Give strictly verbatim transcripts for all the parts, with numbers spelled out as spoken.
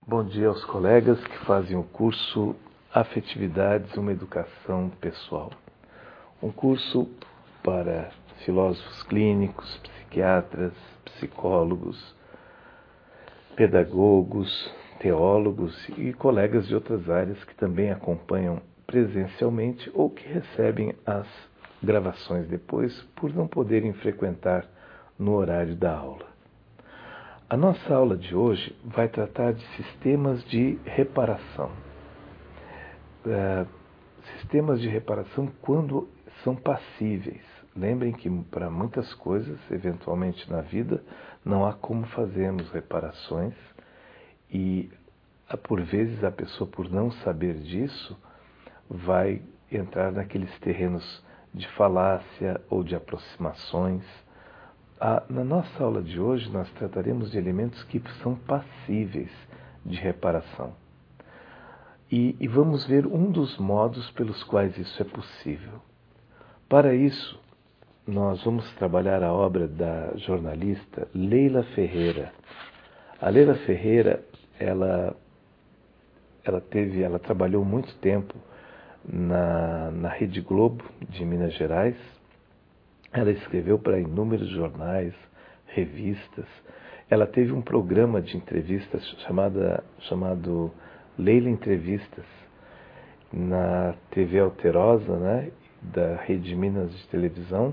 Bom dia aos colegas que fazem o curso Afetividades, uma Educação Pessoal. Um curso para filósofos clínicos, psiquiatras, psicólogos, pedagogos, teólogos e colegas de outras áreas que também acompanham presencialmente ou que recebem as gravações depois por não poderem frequentar no horário da aula. A nossa aula de hoje vai tratar de sistemas de reparação. Uh, sistemas de reparação quando são passíveis. Lembrem que para muitas coisas, eventualmente na vida, não há como fazermos reparações e, por vezes, a pessoa, por não saber disso, vai entrar naqueles terrenos de falácia ou de aproximações. Ah, na nossa aula de hoje, nós trataremos de elementos que são passíveis de reparação. E, e vamos ver um dos modos pelos quais isso é possível. Para isso, nós vamos trabalhar a obra da jornalista Leila Ferreira. A Leila Ferreira, ela, ela, teve, ela trabalhou muito tempo na, na Rede Globo de Minas Gerais. Ela escreveu para inúmeros jornais, revistas. Ela teve um programa de entrevistas chamada, chamado Leila Entrevistas, na T V Alterosa, né, da Rede Minas de Televisão.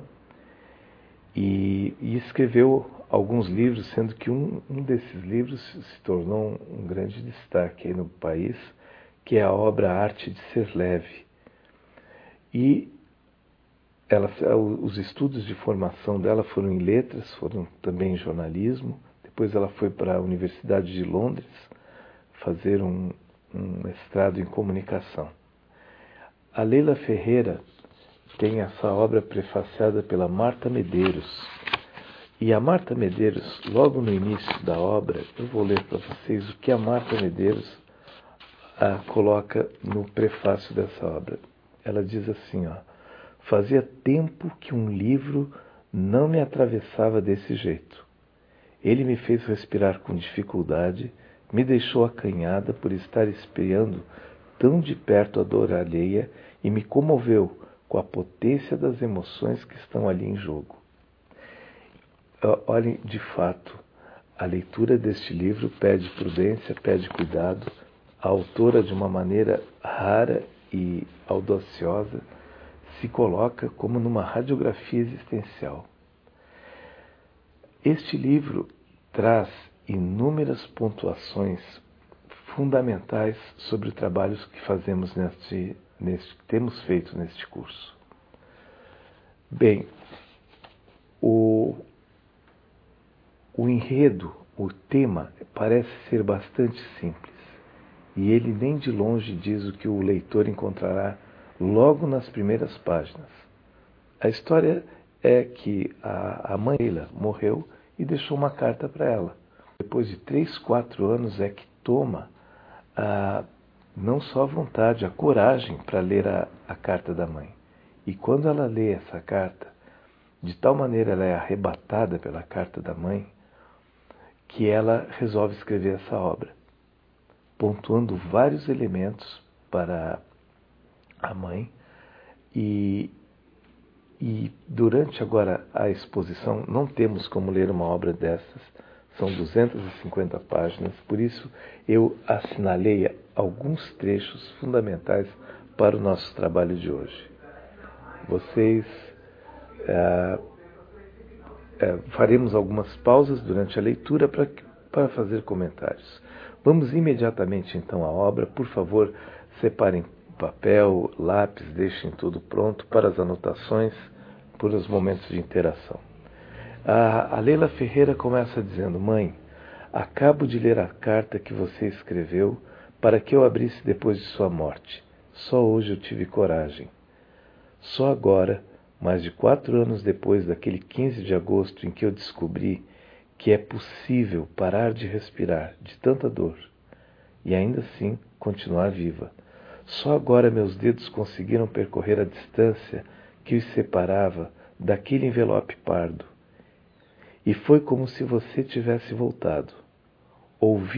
E, e escreveu alguns livros, sendo que um, um desses livros se tornou um, um grande destaque aí no país, que é a obra Arte de Ser Leve. E Ela, os estudos de formação dela foram em letras, foram também em jornalismo. Depois ela foi para a Universidade de Londres fazer um, um mestrado em comunicação. A Leila Ferreira tem essa obra prefaciada pela Marta Medeiros. E a Marta Medeiros, logo no início da obra, eu vou ler para vocês o que a Marta Medeiros a, coloca no prefácio dessa obra. Ela diz assim, ó: fazia tempo que um livro não me atravessava desse jeito. Ele me fez respirar com dificuldade, me deixou acanhada por estar espiando tão de perto a dor alheia e me comoveu com a potência das emoções que estão ali em jogo. Olhem, de fato, a leitura deste livro pede prudência, pede cuidado. A autora, de uma maneira rara e audaciosa, se coloca como numa radiografia existencial. Este livro traz inúmeras pontuações fundamentais sobre os trabalhos que fazemos neste, neste, que temos feito neste curso. Bem, o, o enredo, o tema, parece ser bastante simples. E ele nem de longe diz o que o leitor encontrará logo nas primeiras páginas. A história é que a, a mãe dela morreu e deixou uma carta para ela. Depois de três, quatro anos é que toma a, não só a vontade, a coragem para ler a, a carta da mãe. E quando ela lê essa carta, de tal maneira ela é arrebatada pela carta da mãe, que ela resolve escrever essa obra, pontuando vários elementos para a mãe. E, e durante agora a exposição, não temos como ler uma obra dessas, são duzentas e cinquenta páginas, por isso eu assinalei alguns trechos fundamentais para o nosso trabalho de hoje. Vocês, é, é, faremos algumas pausas durante a leitura para, para fazer comentários. Vamos imediatamente então à obra. Por favor, separem papel, lápis, deixem tudo pronto para as anotações, por os momentos de interação. A, a Leila Ferreira começa dizendo: mãe, acabo de ler a carta que você escreveu para que eu abrisse depois de sua morte. Só hoje eu tive coragem. Só agora, mais de quatro anos depois daquele quinze de agosto em que eu descobri que é possível parar de respirar de tanta dor e ainda assim continuar viva. Só agora meus dedos conseguiram percorrer a distância que os separava daquele envelope pardo. E foi como se você tivesse voltado. Ouvi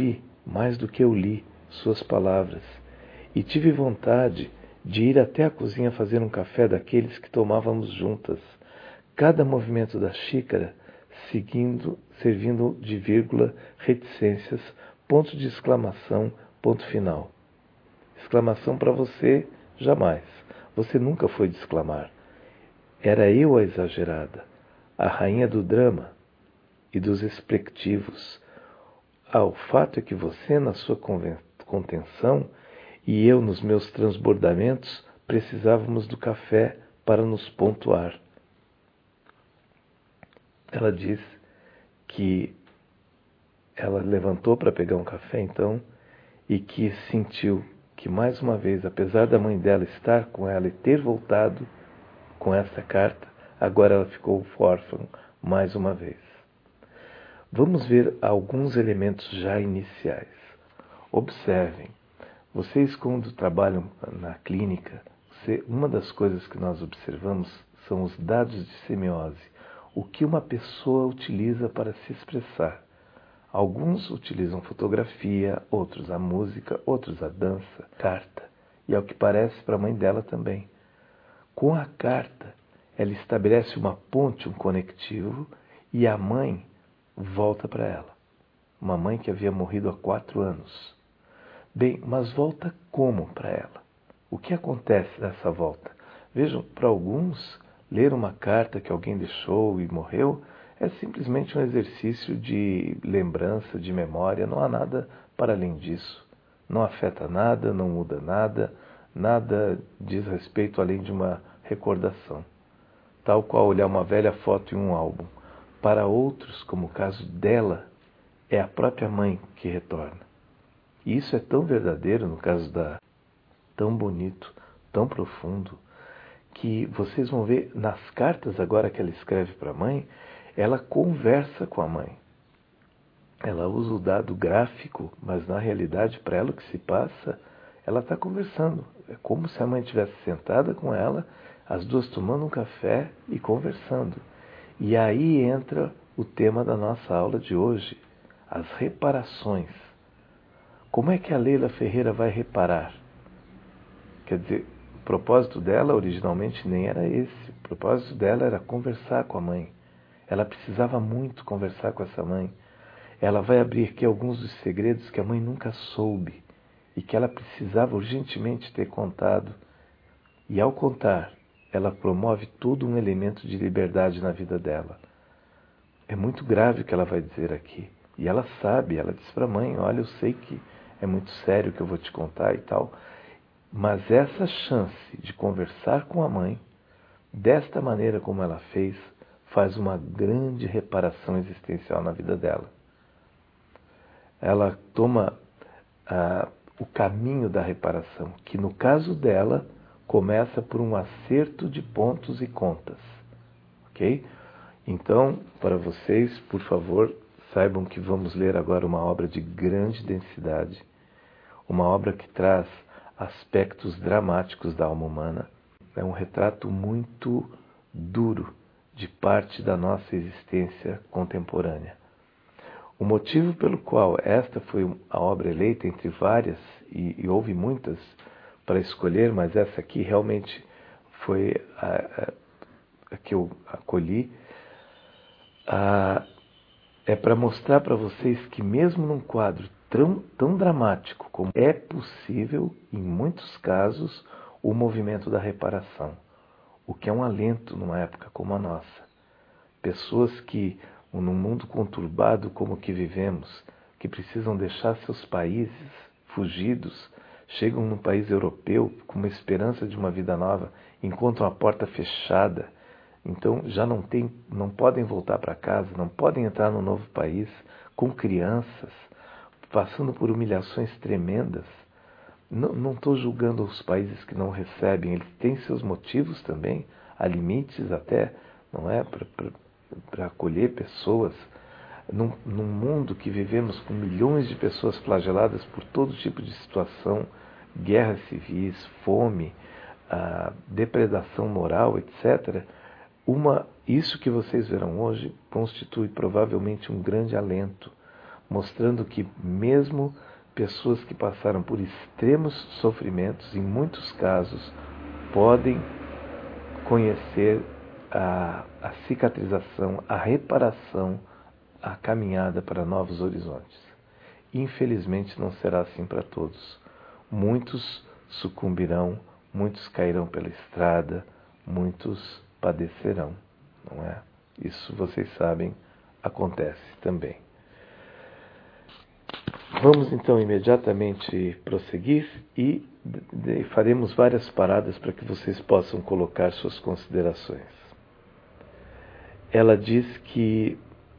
mais do que eu li suas palavras, e tive vontade de ir até a cozinha fazer um café daqueles que tomávamos juntas, cada movimento da xícara seguindo, servindo de vírgula, reticências, ponto de exclamação, ponto final. Exclamação para você, jamais. Você nunca foi de exclamar. Era eu a exagerada, a rainha do drama e dos explectivos. Ah, o fato é que você, na sua contenção, e eu, nos meus transbordamentos, precisávamos do café para nos pontuar. Ela diz que ela levantou para pegar um café, então, e que sentiu que, mais uma vez, apesar da mãe dela estar com ela e ter voltado com essa carta, agora ela ficou órfã mais uma vez. Vamos ver alguns elementos já iniciais. Observem, vocês quando trabalham na clínica, você, uma das coisas que nós observamos são os dados de semiose, o que uma pessoa utiliza para se expressar. Alguns utilizam fotografia, outros a música, outros a dança, carta, e ao que parece para a mãe dela também. Com a carta, ela estabelece uma ponte, um conectivo, e a mãe volta para ela. Uma mãe que havia morrido há quatro anos. Bem, mas volta como para ela? O que acontece nessa volta? Vejam, para alguns, ler uma carta que alguém deixou e morreu é simplesmente um exercício de lembrança, de memória, não há nada para além disso. Não afeta nada, não muda nada, nada diz respeito além de uma recordação. Tal qual olhar uma velha foto em um álbum. Para outros, como o caso dela, é a própria mãe que retorna. E isso é tão verdadeiro no caso da... tão bonito, tão profundo, que vocês vão ver nas cartas agora que ela escreve para a mãe, ela conversa com a mãe. Ela usa o dado gráfico, mas na realidade, para ela o que se passa, ela está conversando. É como se a mãe estivesse sentada com ela, as duas tomando um café e conversando. E aí entra o tema da nossa aula de hoje, as reparações. Como é que a Leila Ferreira vai reparar? Quer dizer, o propósito dela originalmente nem era esse. O propósito dela era conversar com a mãe. Ela precisava muito conversar com essa mãe. Ela vai abrir aqui alguns dos segredos que a mãe nunca soube e que ela precisava urgentemente ter contado. E ao contar, ela promove todo um elemento de liberdade na vida dela. É muito grave o que ela vai dizer aqui. E ela sabe, ela diz para a mãe, olha, eu sei que é muito sério o que eu vou te contar e tal, mas essa chance de conversar com a mãe, desta maneira como ela fez, faz uma grande reparação existencial na vida dela. Ela toma ah, o caminho da reparação, que no caso dela começa por um acerto de pontos e contas. Ok? Então, para vocês, por favor, saibam que vamos ler agora uma obra de grande densidade, uma obra que traz aspectos dramáticos da alma humana. É um retrato muito duro de parte da nossa existência contemporânea. O motivo pelo qual esta foi a obra eleita entre várias, e, e houve muitas para escolher, mas essa aqui realmente foi a, a, a que eu acolhi, a, é para mostrar para vocês que mesmo num quadro tão, tão dramático como é possível, em muitos casos, o movimento da reparação, o que é um alento numa época como a nossa. Pessoas que, num mundo conturbado como o que vivemos, que precisam deixar seus países fugidos, chegam num país europeu com uma esperança de uma vida nova, encontram a porta fechada, então já não, tem, não podem voltar para casa, não podem entrar no novo país, com crianças, passando por humilhações tremendas. Não estou julgando os países que não recebem, eles têm seus motivos também, há limites até, não é, para acolher pessoas. Num, num mundo que vivemos com milhões de pessoas flageladas por todo tipo de situação, guerras civis, fome, a depredação moral, etcétera, uma, isso que vocês verão hoje constitui provavelmente um grande alento, mostrando que mesmo pessoas que passaram por extremos sofrimentos, em muitos casos, podem conhecer a, a cicatrização, a reparação, a caminhada para novos horizontes. Infelizmente não será assim para todos. Muitos sucumbirão, muitos cairão pela estrada, muitos padecerão, não é? Isso vocês sabem, acontece também. Vamos então imediatamente prosseguir e de, faremos várias paradas para que vocês possam colocar suas considerações. Ela diz que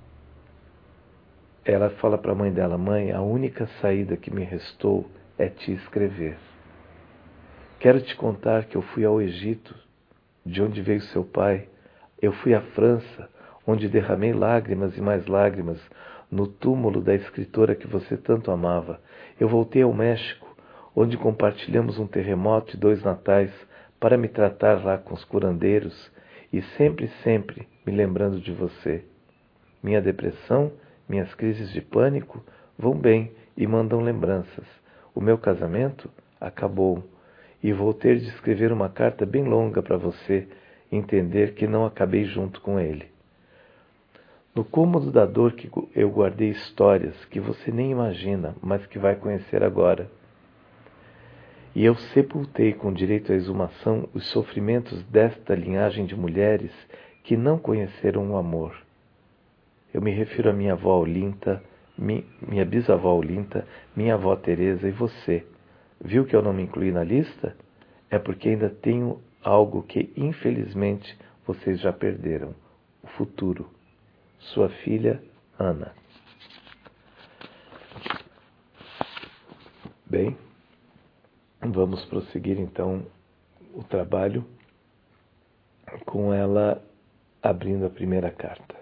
ela fala para a mãe dela: mãe, a única saída que me restou é te escrever. Quero te contar que eu fui ao Egito, de onde veio seu pai. Eu fui à França, onde derramei lágrimas e mais lágrimas no túmulo da escritora que você tanto amava. Eu voltei ao México, onde compartilhamos um terremoto e dois natais, para me tratar lá com os curandeiros e sempre, sempre me lembrando de você. Minha depressão, minhas crises de pânico vão bem e mandam lembranças. O meu casamento acabou e vou ter de escrever uma carta bem longa para você entender que não acabei junto com ele. No cômodo da dor que eu guardei histórias que você nem imagina, mas que vai conhecer agora. E eu sepultei com direito à exumação os sofrimentos desta linhagem de mulheres que não conheceram o amor. Eu me refiro a minha avó Olinta, mi, minha bisavó Olinta, minha avó Teresa e você. Viu que eu não me incluí na lista? É porque ainda tenho algo que, infelizmente, vocês já perderam. O futuro. Sua filha, Ana. Bem, vamos prosseguir então o trabalho com ela abrindo a primeira carta.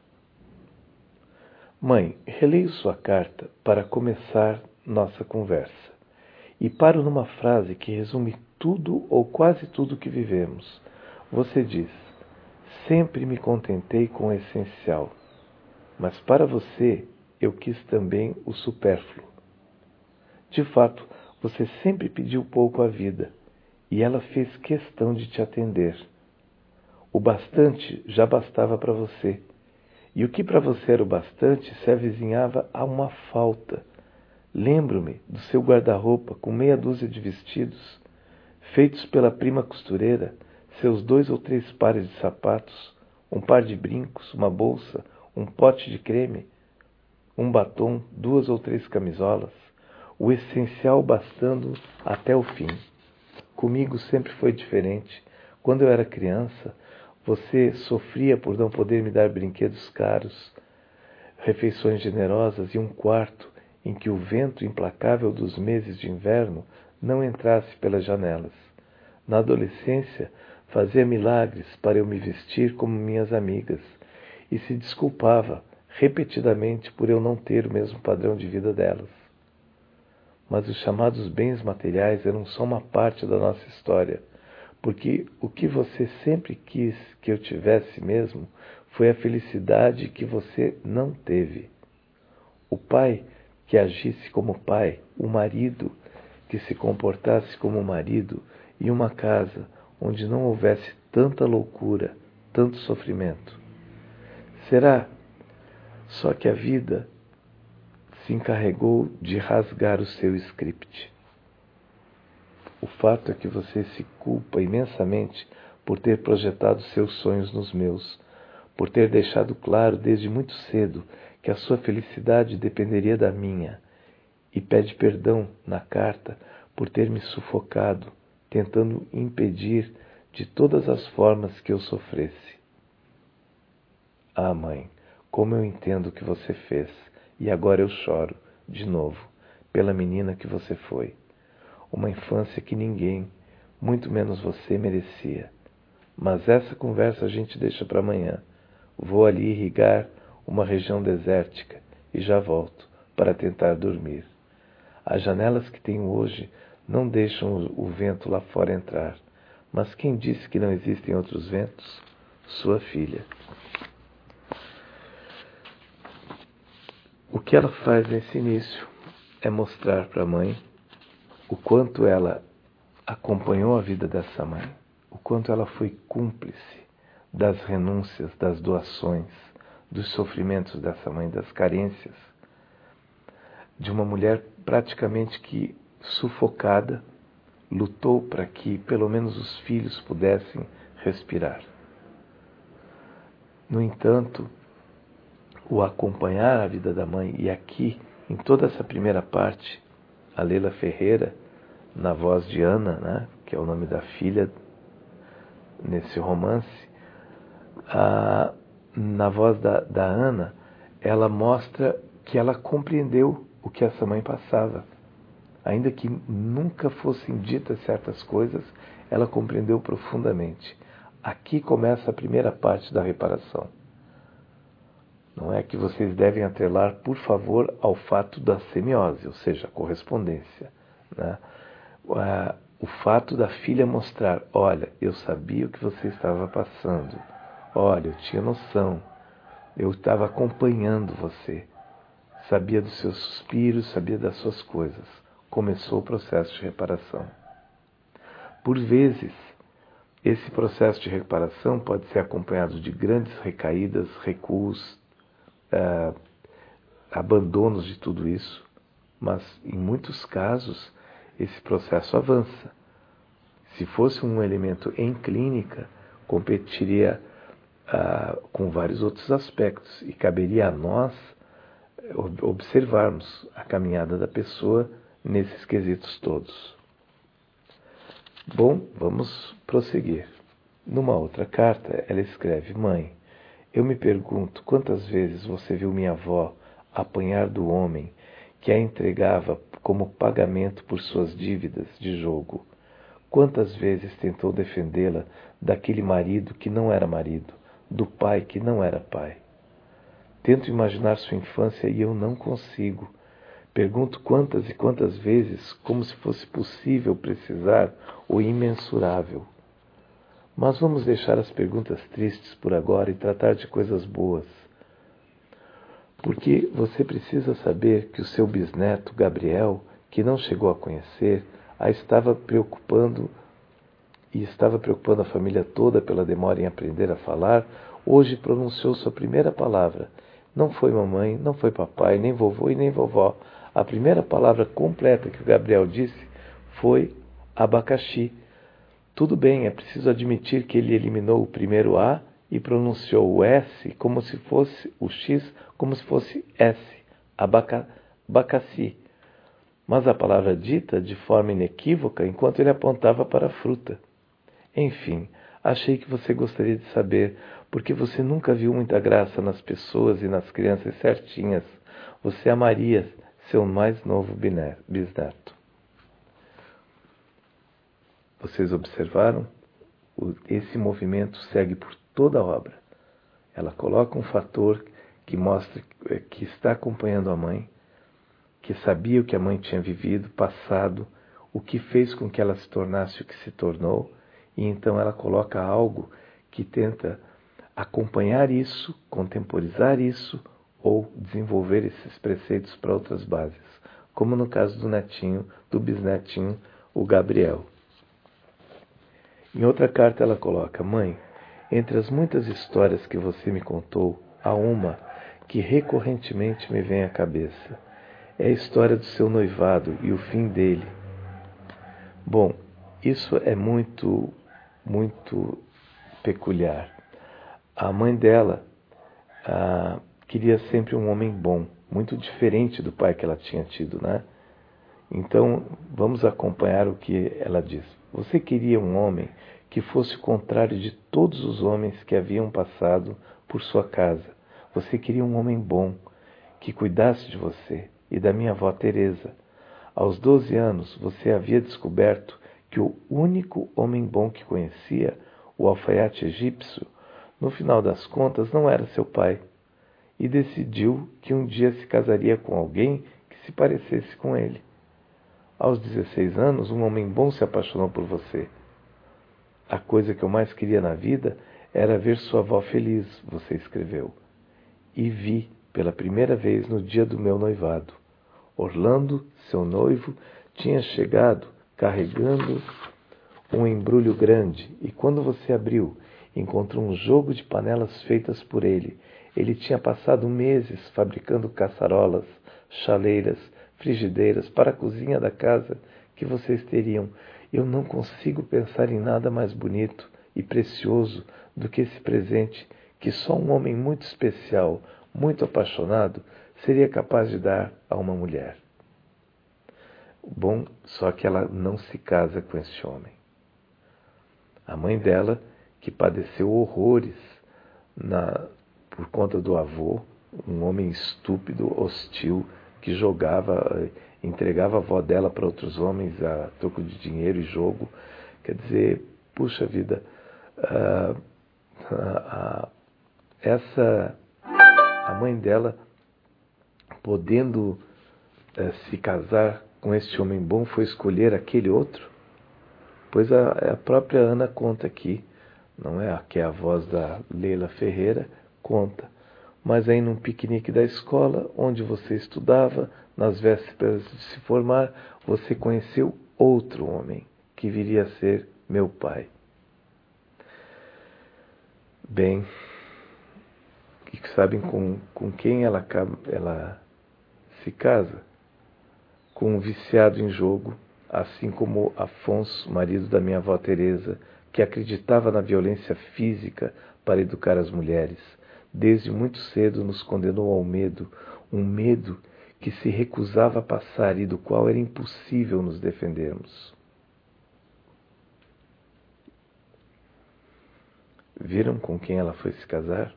Mãe, releio sua carta para começar nossa conversa e paro numa frase que resume tudo ou quase tudo que vivemos. Você diz: sempre me contentei com o essencial, mas para você eu quis também o supérfluo. De fato, você sempre pediu pouco à vida, e ela fez questão de te atender. O bastante já bastava para você, e o que para você era o bastante se avizinhava a uma falta. Lembro-me do seu guarda-roupa com meia dúzia de vestidos, feitos pela prima costureira, seus dois ou três pares de sapatos, um par de brincos, uma bolsa, um pote de creme, um batom, duas ou três camisolas, o essencial bastando até o fim. Comigo sempre foi diferente. Quando eu era criança, você sofria por não poder me dar brinquedos caros, refeições generosas e um quarto em que o vento implacável dos meses de inverno não entrasse pelas janelas. Na adolescência, fazia milagres para eu me vestir como minhas amigas e se desculpava repetidamente por eu não ter o mesmo padrão de vida delas. Mas os chamados bens materiais eram só uma parte da nossa história, porque o que você sempre quis que eu tivesse mesmo foi a felicidade que você não teve. O pai que agisse como pai, o marido que se comportasse como marido e uma casa onde não houvesse tanta loucura, tanto sofrimento. Será só que a vida se encarregou de rasgar o seu script. O fato é que você se culpa imensamente por ter projetado seus sonhos nos meus, por ter deixado claro desde muito cedo que a sua felicidade dependeria da minha, e pede perdão na carta por ter me sufocado, tentando impedir de todas as formas que eu sofresse. Ah, mãe, como eu entendo o que você fez, e agora eu choro, de novo, pela menina que você foi. Uma infância que ninguém, muito menos você, merecia. Mas essa conversa a gente deixa para amanhã. Vou ali irrigar uma região desértica e já volto para tentar dormir. As janelas que tenho hoje não deixam o vento lá fora entrar. Mas quem disse que não existem outros ventos? Sua filha. O que ela faz nesse início é mostrar para a mãe o quanto ela acompanhou a vida dessa mãe, o quanto ela foi cúmplice das renúncias, das doações, dos sofrimentos dessa mãe, das carências, de uma mulher praticamente que, sufocada, lutou para que pelo menos os filhos pudessem respirar. No entanto, o acompanhar a vida da mãe, e aqui, em toda essa primeira parte, a Leila Ferreira, na voz de Ana, né, que é o nome da filha nesse romance, a, na voz da, da Ana, ela mostra que ela compreendeu o que essa mãe passava. Ainda que nunca fossem ditas certas coisas, ela compreendeu profundamente. Aqui começa a primeira parte da reparação. Não é que vocês devem atrelar, por favor, ao fato da semiose, ou seja, a correspondência, né? O fato da filha mostrar, olha, eu sabia o que você estava passando, olha, eu tinha noção, eu estava acompanhando você, sabia dos seus suspiros, sabia das suas coisas. Começou o processo de reparação. Por vezes, esse processo de reparação pode ser acompanhado de grandes recaídas, recuos, Uh, abandonos de tudo isso, mas em muitos casos esse processo avança. Se fosse um elemento em clínica, competiria uh, com vários outros aspectos e caberia a nós observarmos a caminhada da pessoa nesses quesitos todos. Bom, vamos prosseguir. Numa outra carta, ela escreve: mãe, eu me pergunto quantas vezes você viu minha avó apanhar do homem que a entregava como pagamento por suas dívidas de jogo. Quantas vezes tentou defendê-la daquele marido que não era marido, do pai que não era pai. Tento imaginar sua infância e eu não consigo. Pergunto quantas e quantas vezes, como se fosse possível precisar o imensurável. Mas vamos deixar as perguntas tristes por agora e tratar de coisas boas. Porque você precisa saber que o seu bisneto, Gabriel, que não chegou a conhecer, a estava preocupando e estava preocupando a família toda pela demora em aprender a falar, hoje pronunciou sua primeira palavra. Não foi mamãe, não foi papai, nem vovô e nem vovó. A primeira palavra completa que o Gabriel disse foi abacaxi. Tudo bem, é preciso admitir que ele eliminou o primeiro A e pronunciou o S como se fosse o X, como se fosse S, abaca, abacaxi. Mas a palavra dita de forma inequívoca enquanto ele apontava para a fruta. Enfim, achei que você gostaria de saber, porque você nunca viu muita graça nas pessoas e nas crianças certinhas. Você amaria seu mais novo bisneto. Vocês observaram? Esse movimento segue por toda a obra. Ela coloca um fator que mostra que está acompanhando a mãe, que sabia o que a mãe tinha vivido, passado, o que fez com que ela se tornasse o que se tornou, e então ela coloca algo que tenta acompanhar isso, contemporizar isso, ou desenvolver esses preceitos para outras bases, como no caso do netinho, do bisnetinho, o Gabriel. Em outra carta ela coloca: mãe, entre as muitas histórias que você me contou, há uma que recorrentemente me vem à cabeça. É a história do seu noivado e o fim dele. Bom, isso é muito, muito peculiar. A mãe dela ah, queria sempre um homem bom, muito diferente do pai que ela tinha tido, né? Então, vamos acompanhar o que ela diz. Você queria um homem que fosse o contrário de todos os homens que haviam passado por sua casa. Você queria um homem bom, que cuidasse de você e da minha avó Teresa. Aos doze anos, você havia descoberto que o único homem bom que conhecia, o alfaiate egípcio, no final das contas não era seu pai, e decidiu que um dia se casaria com alguém que se parecesse com ele. Aos dezesseis anos, um homem bom se apaixonou por você. A coisa que eu mais queria na vida era ver sua avó feliz, você escreveu. E vi pela primeira vez no dia do meu noivado. Orlando, seu noivo, tinha chegado carregando um embrulho grande, e quando você abriu, encontrou um jogo de panelas feitas por ele. Ele tinha passado meses fabricando caçarolas, chaleiras, frigideiras para a cozinha da casa que vocês teriam. Eu não consigo pensar em nada mais bonito e precioso do que esse presente que só um homem muito especial, muito apaixonado, seria capaz de dar a uma mulher. Bom, só que ela não se casa com esse homem. A mãe dela, que padeceu horrores na, por conta do avô, um homem estúpido, hostil, que jogava, entregava a avó dela para outros homens a troco de dinheiro e jogo. Quer dizer, puxa vida, uh, uh, uh, essa, a mãe dela, podendo uh, se casar com este homem bom, foi escolher aquele outro? Pois a, a própria Ana conta aqui, não é? Que é a voz da Leila Ferreira, conta. Mas aí num piquenique da escola, onde você estudava, nas vésperas de se formar, você conheceu outro homem, que viria a ser meu pai. Bem, e sabem com, com quem ela, ela se casa? Com um viciado em jogo, assim como Afonso, marido da minha avó Teresa, que acreditava na violência física para educar as mulheres. Desde muito cedo nos condenou ao medo, um medo que se recusava a passar e do qual era impossível nos defendermos. Viram com quem ela foi se casar?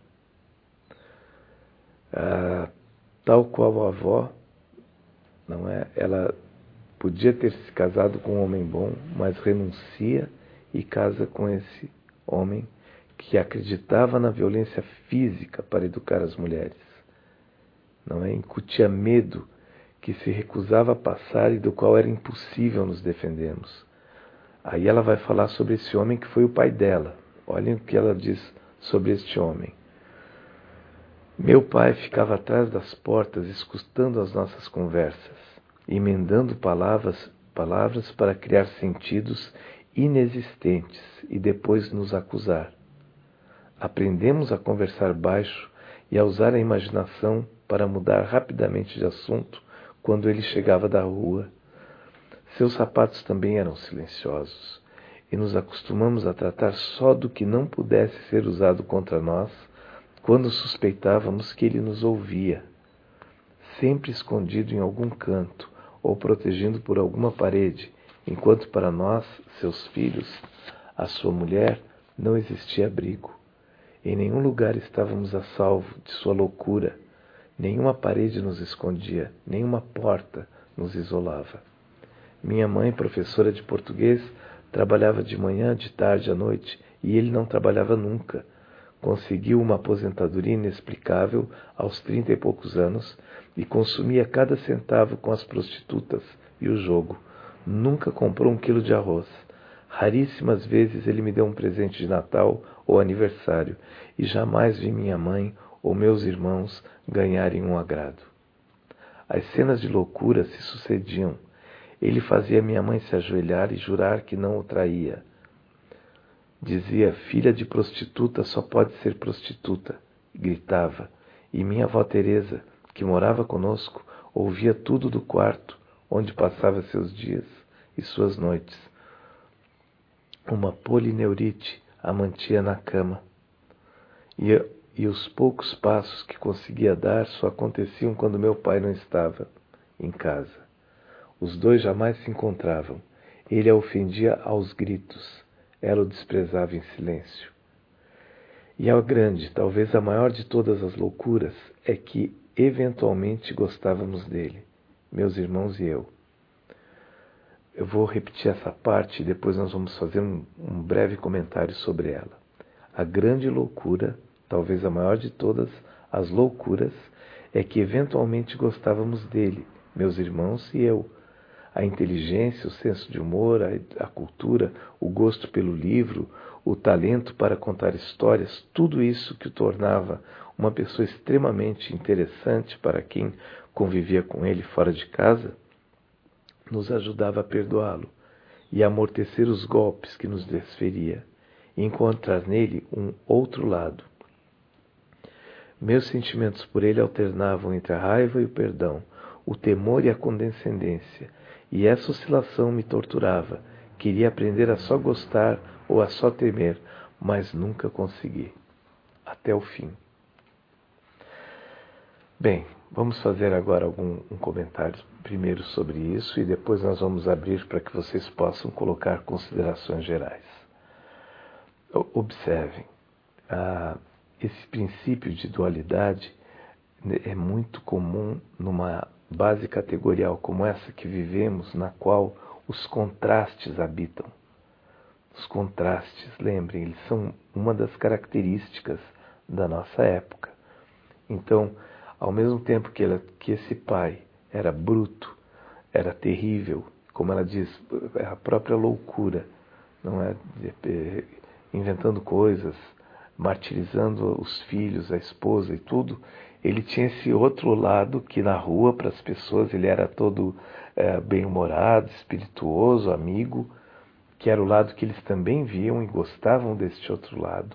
Ah, tal qual a avó, não é? Ela podia ter se casado com um homem bom, mas renuncia e casa com esse homem que acreditava na violência física para educar as mulheres. Não é? Incutia medo que se recusava a passar e do qual era impossível nos defendermos. Aí ela vai falar sobre esse homem que foi o pai dela. Olhem o que ela diz sobre este homem. Meu pai ficava atrás das portas escutando as nossas conversas, emendando palavras, palavras para criar sentidos inexistentes e depois nos acusar. Aprendemos a conversar baixo e a usar a imaginação para mudar rapidamente de assunto quando ele chegava da rua. Seus sapatos também eram silenciosos, e nos acostumamos a tratar só do que não pudesse ser usado contra nós, quando suspeitávamos que ele nos ouvia, sempre escondido em algum canto ou protegido por alguma parede, enquanto para nós, seus filhos, a sua mulher, não existia abrigo. Em nenhum lugar estávamos a salvo de sua loucura, nenhuma parede nos escondia, nenhuma porta nos isolava. Minha mãe, professora de português, trabalhava de manhã, de tarde, à noite, e ele não trabalhava nunca. Conseguiu uma aposentadoria inexplicável aos trinta e poucos anos e consumia cada centavo com as prostitutas e o jogo. Nunca comprou um quilo de arroz. Raríssimas vezes ele me deu um presente de Natal ou aniversário e jamais vi minha mãe ou meus irmãos ganharem um agrado. As cenas de loucura se sucediam. Ele fazia minha mãe se ajoelhar e jurar que não o traía. Dizia, filha de prostituta só pode ser prostituta, gritava, e minha avó Teresa, que morava conosco, ouvia tudo do quarto, onde passava seus dias e suas noites. Uma polineurite a mantinha na cama, e, e os poucos passos que conseguia dar só aconteciam quando meu pai não estava em casa. Os dois jamais se encontravam. Ele a ofendia aos gritos. Ela o desprezava em silêncio. E a grande, talvez a maior de todas as loucuras, é que eventualmente gostávamos dele, meus irmãos e eu. Eu vou repetir essa parte e depois nós vamos fazer um, um breve comentário sobre ela. A grande loucura, talvez a maior de todas as loucuras, é que eventualmente gostávamos dele, meus irmãos e eu. A inteligência, o senso de humor, a, a cultura, o gosto pelo livro, o talento para contar histórias, tudo isso que o tornava uma pessoa extremamente interessante para quem convivia com ele fora de casa, nos ajudava a perdoá-lo e a amortecer os golpes que nos desferia, e encontrar nele um outro lado. Meus sentimentos por ele alternavam entre a raiva e o perdão, o temor e a condescendência, e essa oscilação me torturava. Queria aprender a só gostar ou a só temer, mas nunca consegui. Até o fim. Bem, vamos fazer agora algum um comentário primeiro sobre isso e depois nós vamos abrir para que vocês possam colocar considerações gerais. Observem, ah, esse princípio de dualidade é muito comum numa base categorial como essa que vivemos, na qual os contrastes habitam. Os contrastes, lembrem, eles são uma das características da nossa época. Então, ao mesmo tempo que, ela, que esse pai era bruto, era terrível, como ela diz, é a própria loucura, não é? Inventando coisas, martirizando os filhos, a esposa e tudo, ele tinha esse outro lado que na rua, para as pessoas, ele era todo é, bem-humorado, espirituoso, amigo, que era o lado que eles também viam e gostavam deste outro lado,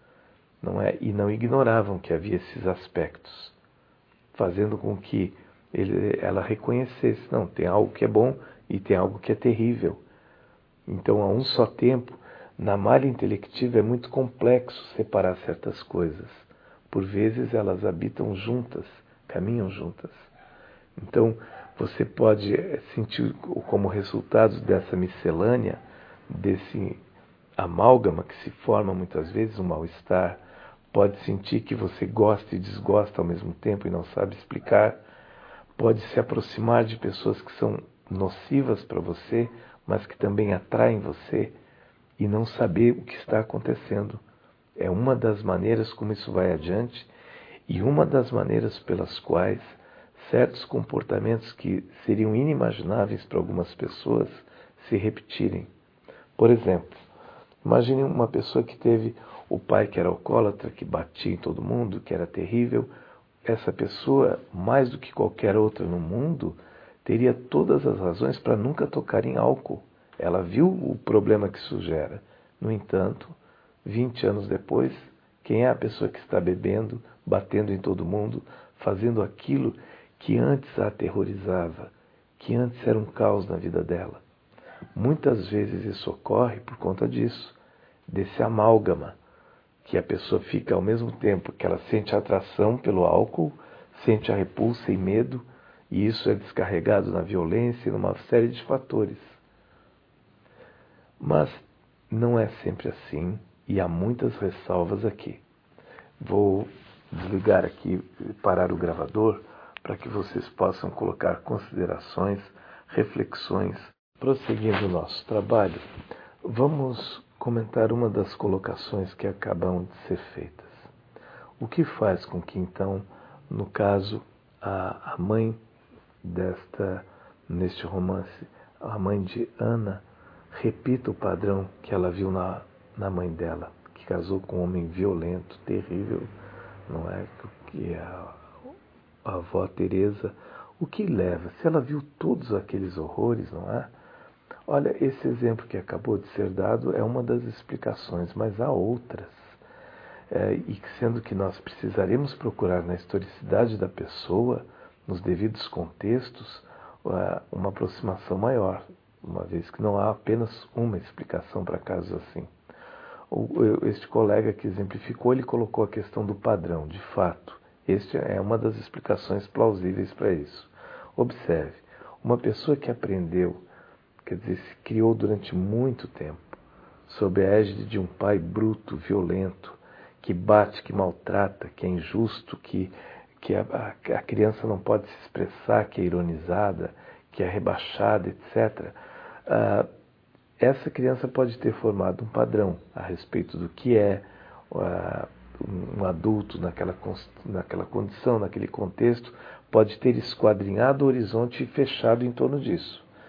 não é? E não ignoravam que havia esses aspectos, fazendo com que ele, ela reconhecesse, não, tem algo que é bom e tem algo que é terrível. Então, a um só tempo, na malha intelectiva é muito complexo separar certas coisas. Por vezes elas habitam juntas, caminham juntas. Então, você pode sentir como resultado dessa miscelânea, desse amálgama que se forma muitas vezes, um mal-estar, pode sentir que você gosta e desgosta ao mesmo tempo e não sabe explicar, pode se aproximar de pessoas que são nocivas para você, mas que também atraem você, e não saber o que está acontecendo. É uma das maneiras como isso vai adiante e uma das maneiras pelas quais certos comportamentos que seriam inimagináveis para algumas pessoas se repetirem. Por exemplo, imagine uma pessoa que teve o pai que era alcoólatra, que batia em todo mundo, que era terrível. Essa pessoa, mais do que qualquer outra no mundo, teria todas as razões para nunca tocar em álcool. Ela viu o problema que isso gera. No entanto, vinte anos depois, quem é a pessoa que está bebendo, batendo em todo mundo, fazendo aquilo que antes a aterrorizava, que antes era um caos na vida dela? Muitas vezes isso ocorre por conta disso, desse amálgama, que a pessoa fica ao mesmo tempo que ela sente a atração pelo álcool, sente a repulsa e medo, e isso é descarregado na violência e numa série de fatores. Mas não é sempre assim, e há muitas ressalvas aqui. Vou desligar aqui e parar o gravador para que vocês possam colocar considerações, reflexões. Prosseguindo o nosso trabalho, vamos comentar uma das colocações que acabam de ser feitas. O que faz com que, então, no caso, a, a mãe desta, neste romance, a mãe de Ana, repita o padrão que ela viu na, na mãe dela, que casou com um homem violento, terrível, não é? Que a, a avó Teresa, o que leva? Se ela viu todos aqueles horrores, não é? Olha, esse exemplo que acabou de ser dado é uma das explicações, mas há outras. É, e sendo que nós precisaremos procurar na historicidade da pessoa, nos devidos contextos, uma aproximação maior, uma vez que não há apenas uma explicação para casos assim. Este colega que exemplificou, ele colocou a questão do padrão, de fato. Este é uma das explicações plausíveis para isso. Observe, uma pessoa que aprendeu, quer dizer, se criou durante muito tempo, sob a égide de um pai bruto, violento, que bate, que maltrata, que é injusto, que, que a, a, a criança não pode se expressar, que é ironizada, que é rebaixada, etcétera. Ah, essa criança pode ter formado um padrão a respeito do que é uh, um adulto naquela, naquela condição, naquele contexto, pode ter esquadrinhado o horizonte e fechado em torno disso.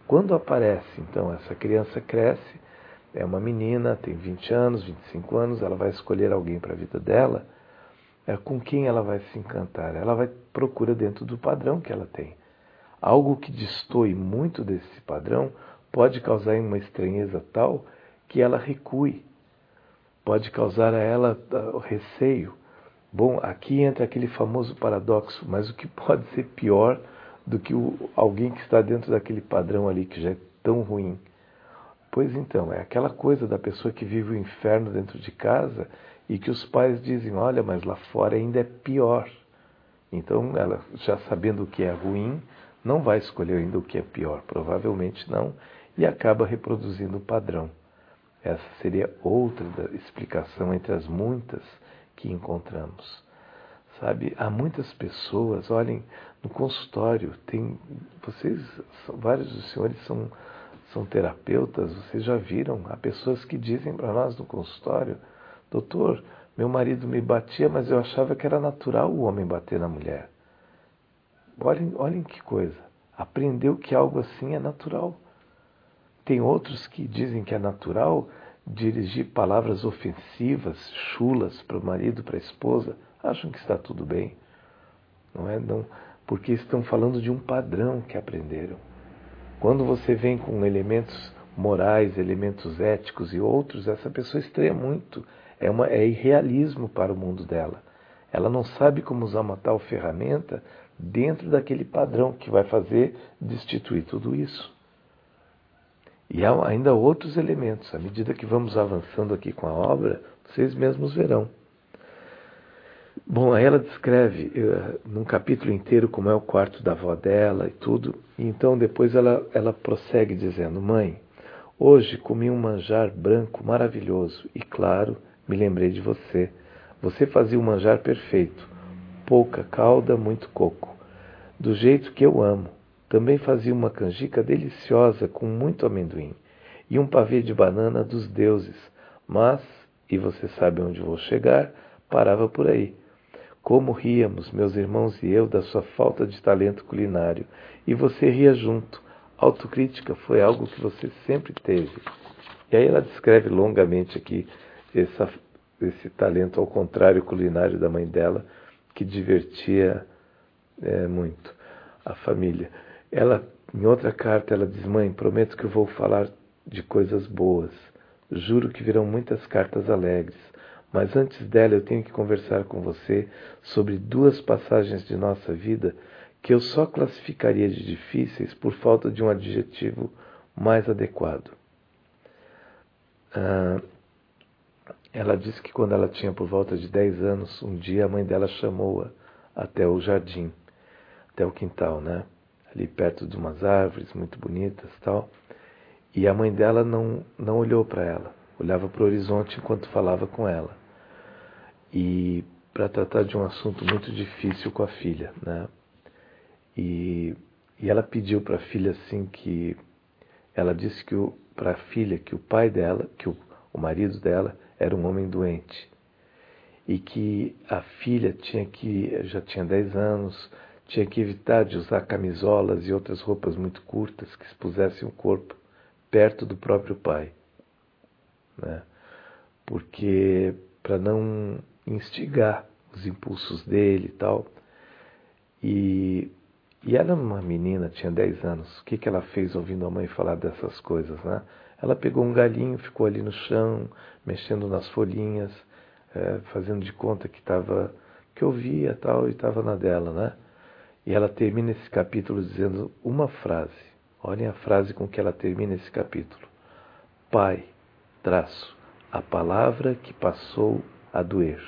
Quando aparece, então, essa criança cresce, é uma menina, tem vinte anos, vinte e cinco anos, ela vai escolher alguém para a vida dela, é com quem ela vai se encantar? Ela vai procurar dentro do padrão que ela tem. Algo que destoe muito desse padrão pode causar uma estranheza tal que ela recue, pode causar a ela o receio. Bom, aqui entra aquele famoso paradoxo, mas o que pode ser pior do que o, alguém que está dentro daquele padrão ali que já é tão ruim? Pois então, é aquela coisa da pessoa que vive o inferno dentro de casa e que os pais dizem, olha, mas lá fora ainda é pior. Então, ela, já sabendo o que é ruim, não vai escolher ainda o que é pior, provavelmente não, e acaba reproduzindo o padrão. Essa seria outra explicação entre as muitas que encontramos. Sabe, há muitas pessoas, olhem, no consultório, tem, vocês, vários dos senhores são, são terapeutas, vocês já viram, há pessoas que dizem para nós no consultório, doutor, meu marido me batia, mas eu achava que era natural o homem bater na mulher. Olhem, olhem que coisa, aprendeu que algo assim é natural. Tem outros que dizem que é natural dirigir palavras ofensivas, chulas para o marido, para a esposa, acham que está tudo bem. Não é? Não, porque estão falando de um padrão que aprenderam. Quando você vem com elementos morais, elementos éticos e outros, essa pessoa estranha muito. É, uma, é irrealismo para o mundo dela. Ela não sabe como usar uma tal ferramenta dentro daquele padrão que vai fazer destituir tudo isso. E há ainda outros elementos. À medida que vamos avançando aqui com a obra, vocês mesmos verão. Bom, aí ela descreve uh, num capítulo inteiro como é o quarto da avó dela e tudo. E então depois ela, ela prossegue dizendo, mãe, hoje comi um manjar branco maravilhoso e claro, me lembrei de você. Você fazia um manjar perfeito, pouca calda, muito coco, do jeito que eu amo. Também fazia uma canjica deliciosa com muito amendoim e um pavê de banana dos deuses. Mas, e você sabe onde vou chegar, parava por aí. Como ríamos, meus irmãos e eu, da sua falta de talento culinário. E você ria junto. Autocrítica foi algo que você sempre teve. E aí ela descreve longamente aqui essa, esse talento ao contrário culinário da mãe dela, que divertia é, muito a família. Ela, em outra carta, ela diz, mãe, prometo que eu vou falar de coisas boas. Juro que virão muitas cartas alegres. Mas antes dela eu tenho que conversar com você sobre duas passagens de nossa vida que eu só classificaria de difíceis por falta de um adjetivo mais adequado. Ah, ela disse que quando ela tinha por volta de dez anos, um dia a mãe dela chamou-a até o jardim, até o quintal, né? Ali perto de umas árvores muito bonitas e tal. E a mãe dela não, não olhou para ela, olhava para o horizonte enquanto falava com ela. E para tratar de um assunto muito difícil com a filha, né? E, e ela pediu para a filha assim que... Ela disse que para a filha que o pai dela, que o, o marido dela era um homem doente. E que a filha tinha que, já tinha dez anos, tinha que evitar de usar camisolas e outras roupas muito curtas que expusessem o corpo perto do próprio pai, né? Porque para não instigar os impulsos dele e tal. E, e ela era uma menina, tinha dez anos. O que, que ela fez ouvindo a mãe falar dessas coisas, né? Ela pegou um galinho, ficou ali no chão, mexendo nas folhinhas, é, fazendo de conta que estava, que ouvia tal, e estava na dela, né? E ela termina esse capítulo dizendo uma frase. Olhem a frase com que ela termina esse capítulo. Pai, traço, a palavra que passou a doer.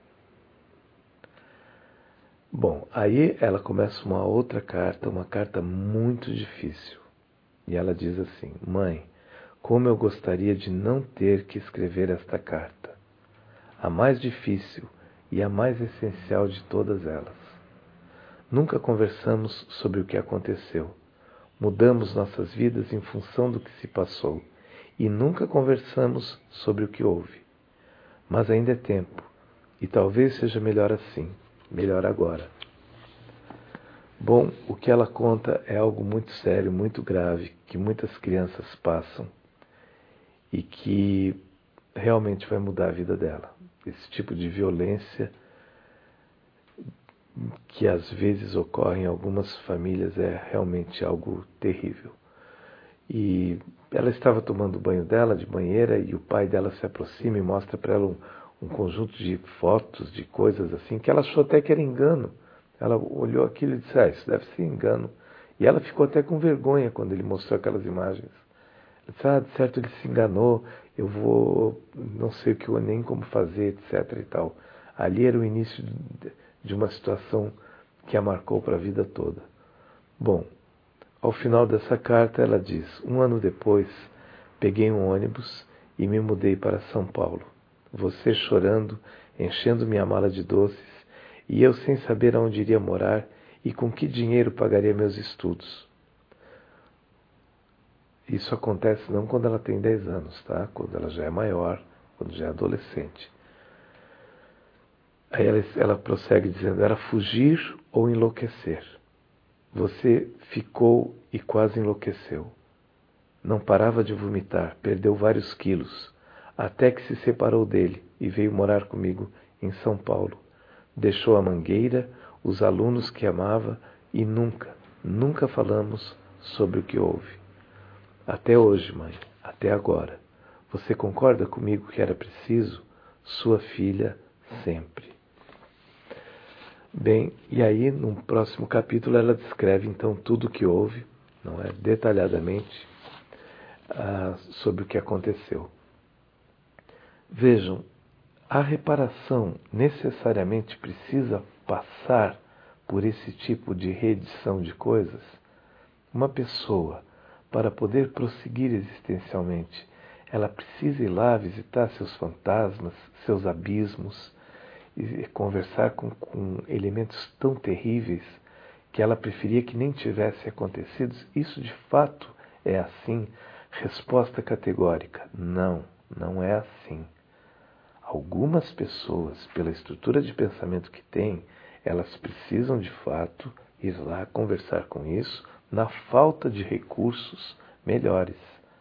Bom, aí ela começa uma outra carta, uma carta muito difícil. E ela diz assim, mãe, como eu gostaria de não ter que escrever esta carta. A mais difícil e a mais essencial de todas elas. Nunca conversamos sobre o que aconteceu. Mudamos nossas vidas em função do que se passou. E nunca conversamos sobre o que houve. Mas ainda é tempo. E talvez seja melhor assim. Melhor agora. Bom, o que ela conta é algo muito sério, muito grave, que muitas crianças passam e que realmente vai mudar a vida dela. Esse tipo de violência que às vezes ocorre em algumas famílias é realmente algo terrível. E ela estava tomando o banho dela de banheira e o pai dela se aproxima e mostra para ela um, um conjunto de fotos, de coisas assim, que ela achou até que era engano. Ela olhou aquilo e disse, ah, isso deve ser engano. E ela ficou até com vergonha quando ele mostrou aquelas imagens. Ela disse, ah, de certo ele se enganou, eu vou, não sei o que eu nem como fazer, etc e tal. Ali era o início de uma situação que a marcou para a vida toda. Bom, ao final dessa carta ela diz, um ano depois, peguei um ônibus e me mudei para São Paulo. Você chorando, enchendo minha mala de doces, e eu sem saber aonde iria morar e com que dinheiro pagaria meus estudos. Isso acontece não quando ela tem dez anos, tá? Quando ela já é maior, quando já é adolescente. Aí ela, ela prossegue dizendo, era fugir ou enlouquecer. Você ficou e quase enlouqueceu. Não parava de vomitar, perdeu vários quilos, até que se separou dele e veio morar comigo em São Paulo. Deixou a mangueira, os alunos que amava e nunca, nunca falamos sobre o que houve. Até hoje, mãe, até agora. Você concorda comigo que era preciso? Sua filha sempre. Bem, e aí no próximo capítulo ela descreve então tudo o que houve, não é, detalhadamente, ah, sobre o que aconteceu. Vejam, a reparação necessariamente precisa passar por esse tipo de reedição de coisas. Uma pessoa, para poder prosseguir existencialmente, ela precisa ir lá visitar seus fantasmas, seus abismos, e conversar com, com elementos tão terríveis que ela preferia que nem tivessem acontecido. Isso de fato é assim? Resposta categórica: não, não é assim. Algumas pessoas, pela estrutura de pensamento que têm, elas precisam de fato ir lá conversar com isso na falta de recursos melhores.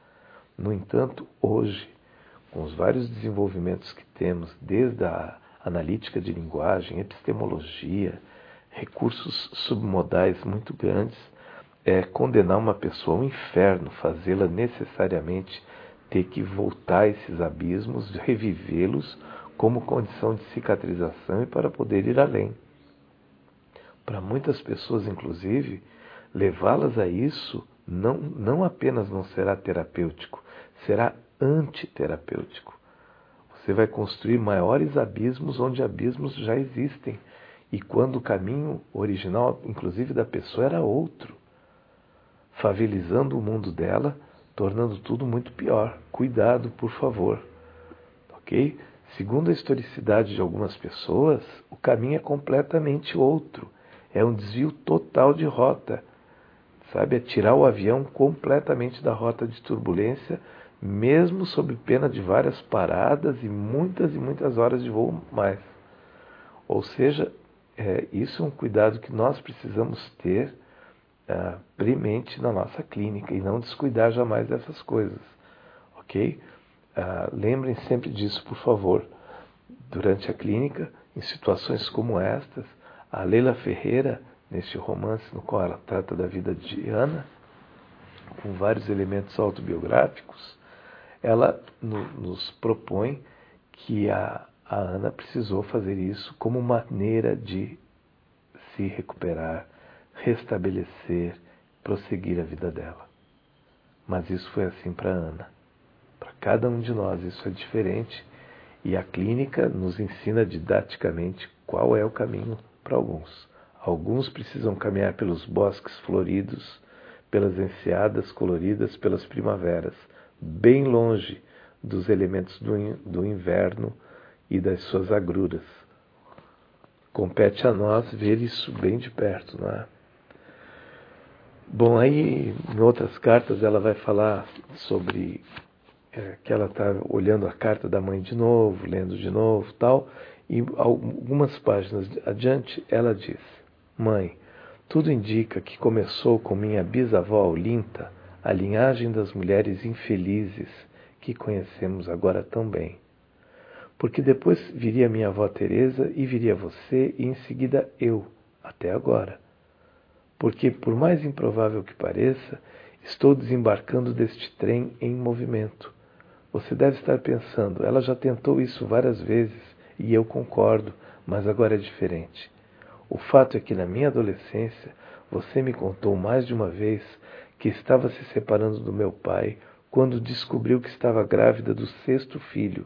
No entanto, hoje, com os vários desenvolvimentos que temos, desde a analítica de linguagem, epistemologia, recursos submodais muito grandes, é condenar uma pessoa ao inferno, fazê-la necessariamente ter que voltar a esses abismos, revivê-los como condição de cicatrização e para poder ir além. Para muitas pessoas, inclusive, levá-las a isso não, não apenas não será terapêutico, será antiterapêutico. Você vai construir maiores abismos onde abismos já existem. E quando o caminho original, inclusive da pessoa, era outro. Favelizando o mundo dela, tornando tudo muito pior. Cuidado, por favor. Ok? Segundo a historicidade de algumas pessoas, o caminho é completamente outro. É um desvio total de rota. Sabe? É tirar o avião completamente da rota de turbulência, mesmo sob pena de várias paradas e muitas e muitas horas de voo mais. Ou seja, é, isso é um cuidado que nós precisamos ter uh, premente na nossa clínica e não descuidar jamais dessas coisas. Ok? Uh, lembrem sempre disso, por favor. Durante a clínica, em situações como estas, a Leila Ferreira, neste romance no qual ela trata da vida de Ana, com vários elementos autobiográficos, ela no, nos propõe que a, a Ana precisou fazer isso como maneira de se recuperar, restabelecer, prosseguir a vida dela. Mas isso foi assim para Ana. Para cada um de nós isso é diferente e a clínica nos ensina didaticamente qual é o caminho para alguns. Alguns precisam caminhar pelos bosques floridos, pelas enseadas coloridas, pelas primaveras, bem longe dos elementos do, in, do inverno e das suas agruras. Compete a nós ver isso bem de perto, não é? Bom, aí em outras cartas ela vai falar sobre é, que ela está olhando a carta da mãe de novo, lendo de novo, tal, e algumas páginas adiante ela diz: Mãe, Tudo indica que começou com minha bisavó Olinta, a linhagem das mulheres infelizes que conhecemos agora tão bem. Porque depois viria minha avó Teresa e viria você e em seguida eu, até agora. Porque, por mais improvável que pareça, estou desembarcando deste trem em movimento. Você deve estar pensando, ela já tentou isso várias vezes e eu concordo, mas agora é diferente. O fato é que na minha adolescência você me contou mais de uma vez que estava se separando do meu pai quando descobriu que estava grávida do sexto filho.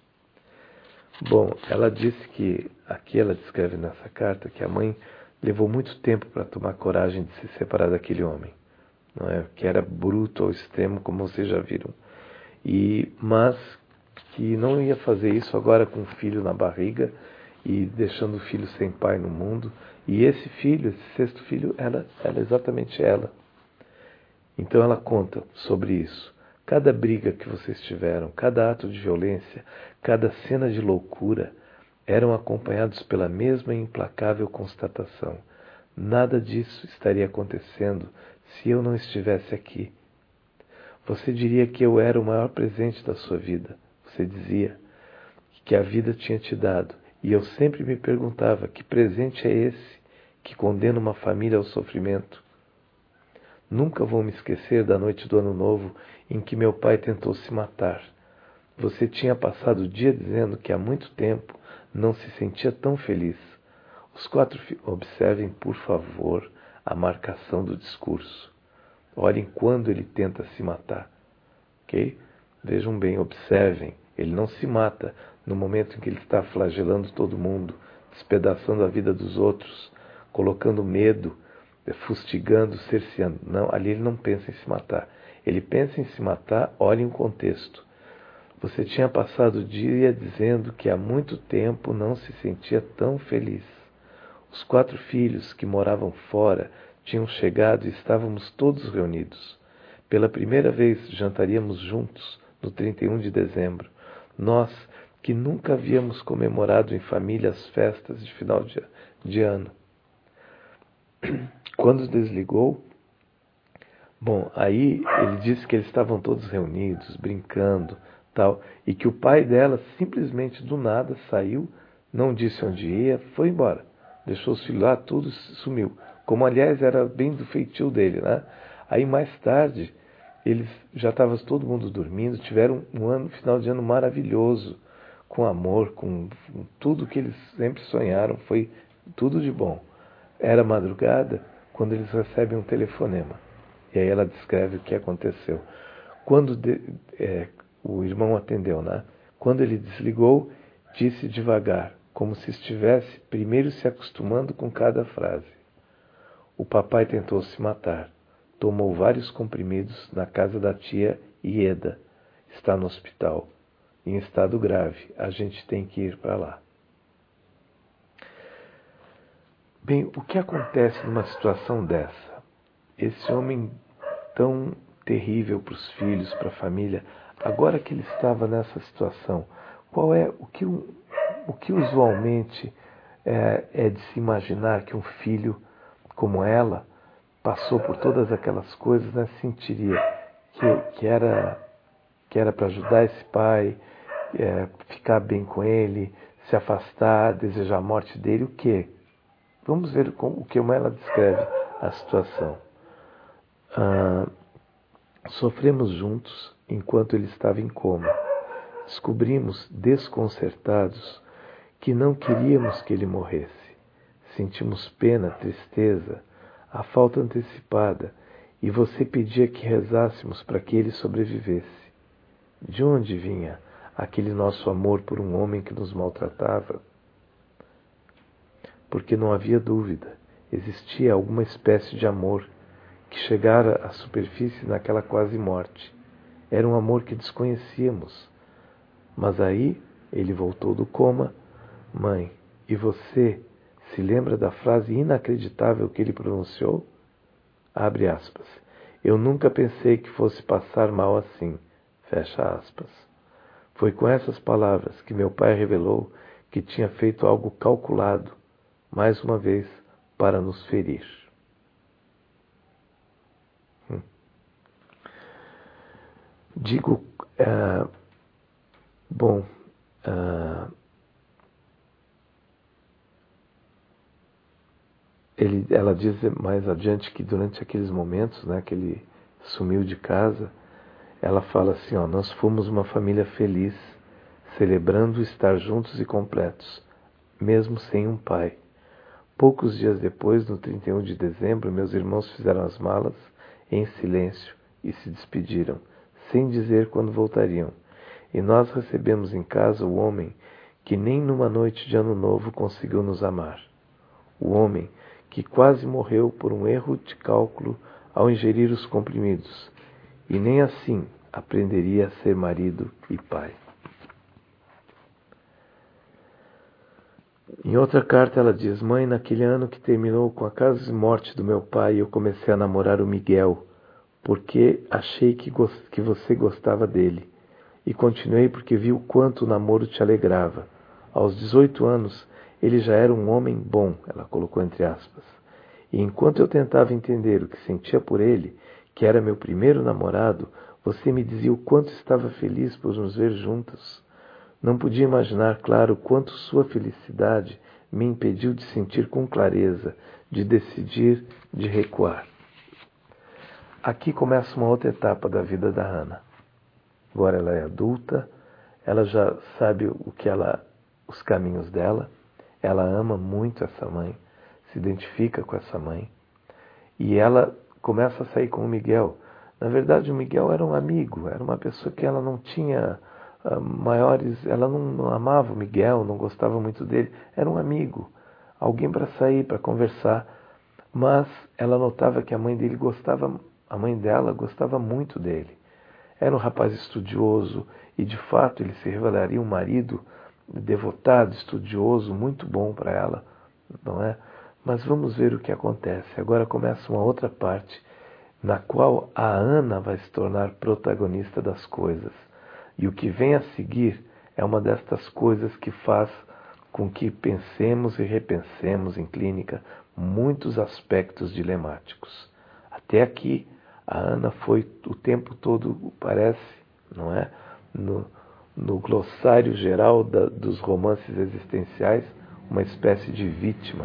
Bom, ela disse que, aqui ela descreve nessa carta, que a mãe levou muito tempo para tomar coragem de se separar daquele homem, não é? Que era bruto ao extremo, como vocês já viram. E, mas que não ia fazer isso agora com o filho na barriga e deixando o filho sem pai no mundo. E esse filho, esse sexto filho, ela, ela é exatamente ela. Então ela conta sobre isso. Cada briga que vocês tiveram, cada ato de violência, cada cena de loucura, eram acompanhados pela mesma implacável constatação. Nada disso estaria acontecendo se eu não estivesse aqui. Você diria que eu era o maior presente da sua vida. Você dizia que a vida tinha te dado. E eu sempre me perguntava, que presente é esse que condena uma família ao sofrimento? Nunca vou me esquecer da noite do Ano Novo em que meu pai tentou se matar. Você tinha passado o dia dizendo que há muito tempo não se sentia tão feliz. Os quatro fi... Observem, por favor, a marcação do discurso. Olhem quando ele tenta se matar. Ok? Vejam bem, observem. Ele não se mata no momento em que ele está flagelando todo mundo, despedaçando a vida dos outros, colocando medo, fustigando, cerceando. Não, ali ele não pensa em se matar. Ele pensa em se matar, olhem o contexto. Você tinha passado o dia dizendo que há muito tempo não se sentia tão feliz. Os quatro filhos que moravam fora tinham chegado e estávamos todos reunidos. Pela primeira vez jantaríamos juntos no trinta e um de dezembro. Nós que nunca havíamos comemorado em família as festas de final de, de ano. Quando desligou, bom, aí ele disse que eles estavam todos reunidos, brincando, tal, e que o pai dela simplesmente do nada saiu, não disse onde ia, foi embora. Deixou os filhos lá, tudo sumiu. Como, aliás, era bem do feitio dele, né? Aí, mais tarde, eles já estavam todo mundo dormindo, tiveram um ano, final de ano maravilhoso, com amor, com tudo que eles sempre sonharam, foi tudo de bom. Era madrugada quando eles recebem um telefonema. E aí ela descreve o que aconteceu. Quando de, é, o irmão atendeu, né? Quando ele desligou, disse devagar, como se estivesse primeiro se acostumando com cada frase. O papai tentou se matar. Tomou vários comprimidos na casa da tia Ieda. Está no hospital. Em estado grave. A gente tem que ir para lá. Bem, o que acontece numa situação dessa? Esse homem tão terrível para os filhos, para a família, agora que ele estava nessa situação, qual é o que, o que usualmente é, é de se imaginar que um filho como ela passou por todas aquelas coisas, né, sentiria que, que era que era para ajudar esse pai, é, ficar bem com ele, se afastar, desejar a morte dele, o quê? Vamos ver o que ela descreve a situação. Ah, sofremos juntos enquanto ele estava em coma. Descobrimos, desconcertados, que não queríamos que ele morresse. Sentimos pena, tristeza, a falta antecipada, e você pedia que rezássemos para que ele sobrevivesse. De onde vinha aquele nosso amor por um homem que nos maltratava? Porque não havia dúvida, existia alguma espécie de amor que chegara à superfície naquela quase morte. Era um amor que desconhecíamos. Mas aí ele voltou do coma. Mãe, e você se lembra da frase inacreditável que ele pronunciou? Abre aspas. Eu nunca pensei que fosse passar mal assim. Fecha aspas. Foi com essas palavras que meu pai revelou que tinha feito algo calculado, mais uma vez, para nos ferir. Digo, uh, bom, uh, ele, ela diz mais adiante que durante aqueles momentos, né, que ele sumiu de casa, ela fala assim, ó, nós fomos uma família feliz, celebrando estar juntos e completos, mesmo sem um pai. Poucos dias depois, no trinta e um de dezembro, meus irmãos fizeram as malas em silêncio e se despediram, sem dizer quando voltariam. E nós recebemos em casa o homem que nem numa noite de ano novo conseguiu nos amar. O homem que quase morreu por um erro de cálculo ao ingerir os comprimidos, e nem assim aprenderia a ser marido e pai. Em outra carta ela diz, mãe, naquele ano que terminou com a casa de morte do meu pai, eu comecei a namorar o Miguel, porque achei que, que você gostava dele. E continuei porque vi o quanto o namoro te alegrava. Aos dezoito anos, ele já era um homem bom, ela colocou entre aspas. E enquanto eu tentava entender o que sentia por ele, que era meu primeiro namorado, você me dizia o quanto estava feliz por nos ver juntos. Não podia imaginar, claro, quanto sua felicidade me impediu de sentir com clareza, de decidir, de recuar. Aqui começa uma outra etapa da vida da Hannah. Agora ela é adulta, ela já sabe o que ela, os caminhos dela, ela ama muito essa mãe, se identifica com essa mãe, e ela começa a sair com o Miguel. Na verdade, o Miguel era um amigo, era uma pessoa que ela não tinha uh, maiores, ela não, não amava o Miguel, não gostava muito dele, era um amigo, alguém para sair, para conversar, mas ela notava que a mãe dele gostava, a mãe dela gostava muito dele. Era um rapaz estudioso e, de fato, ele se revelaria um marido devotado, estudioso, muito bom para ela, não é? Mas vamos ver o que acontece. Agora começa uma outra parte, na qual a Ana vai se tornar protagonista das coisas. E o que vem a seguir é uma destas coisas que faz com que pensemos e repensemos em clínica muitos aspectos dilemáticos. Até aqui, a Ana foi o tempo todo, parece, não é? No, no glossário geral da, dos romances existenciais, uma espécie de vítima.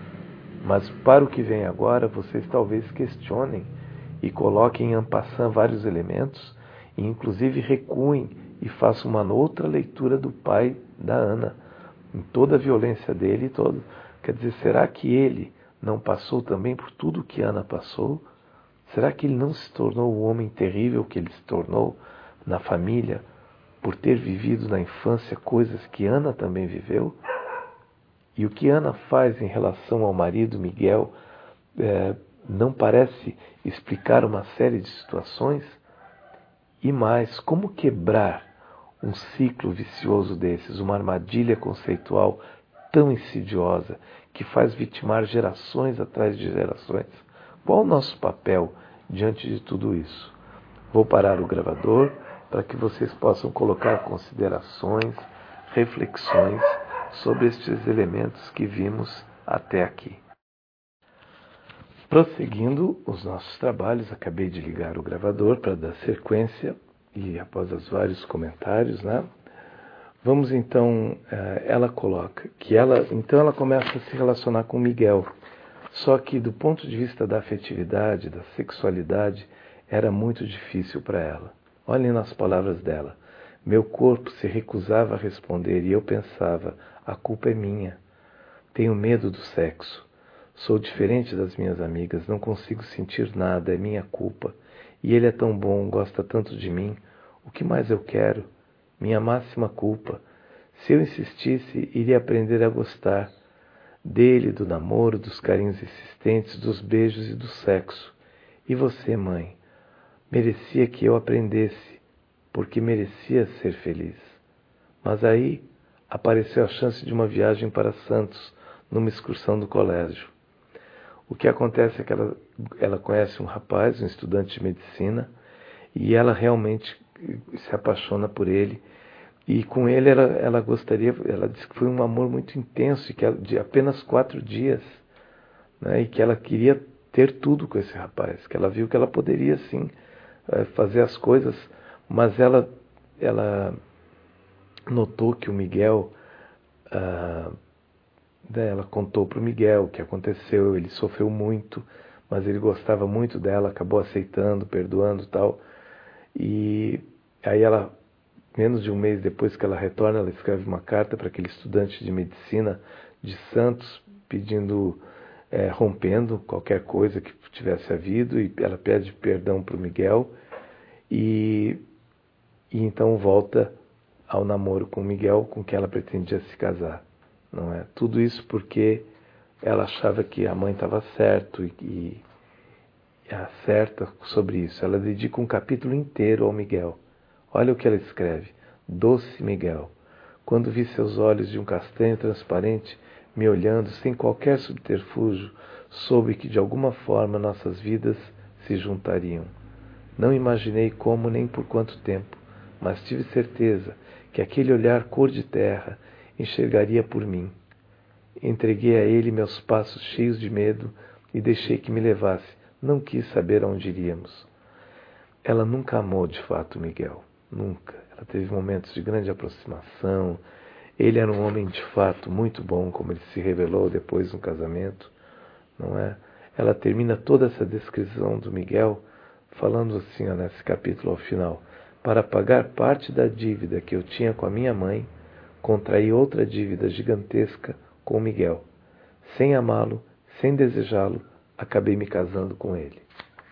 Mas para o que vem agora, vocês talvez questionem e coloquem en passant vários elementos, e inclusive recuem e façam uma outra leitura do pai da Ana, em toda a violência dele. Todo, quer dizer, será que ele não passou também por tudo que Ana passou? Será que ele não se tornou o homem terrível que ele se tornou na família, por ter vivido na infância coisas que Ana também viveu? E o que Ana faz em relação ao marido Miguel é, não parece explicar uma série de situações? E mais, como quebrar um ciclo vicioso desses, uma armadilha conceitual tão insidiosa que faz vitimar gerações atrás de gerações? Qual o nosso papel diante de tudo isso? Vou parar o gravador para que vocês possam colocar considerações, reflexões sobre estes elementos que vimos até aqui. Prosseguindo os nossos trabalhos, acabei de ligar o gravador para dar sequência e após os vários comentários, né? Vamos então, ela coloca que ela, então ela começa a se relacionar com Miguel, só que do ponto de vista da afetividade, da sexualidade, era muito difícil para ela. Olhem nas palavras dela. Meu corpo se recusava a responder e eu pensava, a culpa é minha. Tenho medo do sexo. Sou diferente das minhas amigas, não consigo sentir nada, é minha culpa. E ele é tão bom, gosta tanto de mim. O que mais eu quero? Minha máxima culpa. Se eu insistisse, iria aprender a gostar dele, do namoro, dos carinhos insistentes, dos beijos e do sexo. E você, mãe? Merecia que eu aprendesse, porque merecia ser feliz. Mas aí apareceu a chance de uma viagem para Santos, numa excursão do colégio. O que acontece é que ela, ela conhece um rapaz, um estudante de medicina, e ela realmente se apaixona por ele. E com ele ela, ela gostaria, ela disse que foi um amor muito intenso, e que ela, de apenas quatro dias, né, e que ela queria ter tudo com esse rapaz, que ela viu que ela poderia sim fazer as coisas Mas ela, ela notou que o Miguel, ah, ela contou para o Miguel o que aconteceu, ele sofreu muito, mas ele gostava muito dela, acabou aceitando, perdoando e tal. E aí ela, menos de um mês depois que ela retorna, ela escreve uma carta para aquele estudante de medicina de Santos, pedindo, é, rompendo qualquer coisa que tivesse havido, e ela pede perdão para o Miguel, e, e então volta ao namoro com o Miguel, com quem ela pretendia se casar. Não é? Tudo isso porque ela achava que a mãe estava certo e, e acerta sobre isso. Ela dedica um capítulo inteiro ao Miguel. Olha o que ela escreve. Doce Miguel, quando vi seus olhos de um castanho transparente me olhando sem qualquer subterfúgio, soube que de alguma forma nossas vidas se juntariam. Não imaginei como nem por quanto tempo, mas tive certeza que aquele olhar cor de terra enxergaria por mim. Entreguei a ele meus passos cheios de medo e deixei que me levasse. Não quis saber aonde iríamos. Ela nunca amou de fato Miguel. Nunca. Ela teve momentos de grande aproximação. Ele era um homem de fato muito bom, como ele se revelou depois no casamento, não é? Ela termina toda essa descrição do Miguel falando assim, ó, nesse capítulo ao final: para pagar parte da dívida que eu tinha com a minha mãe, contraí outra dívida gigantesca com Miguel. Sem amá-lo, sem desejá-lo, acabei me casando com ele.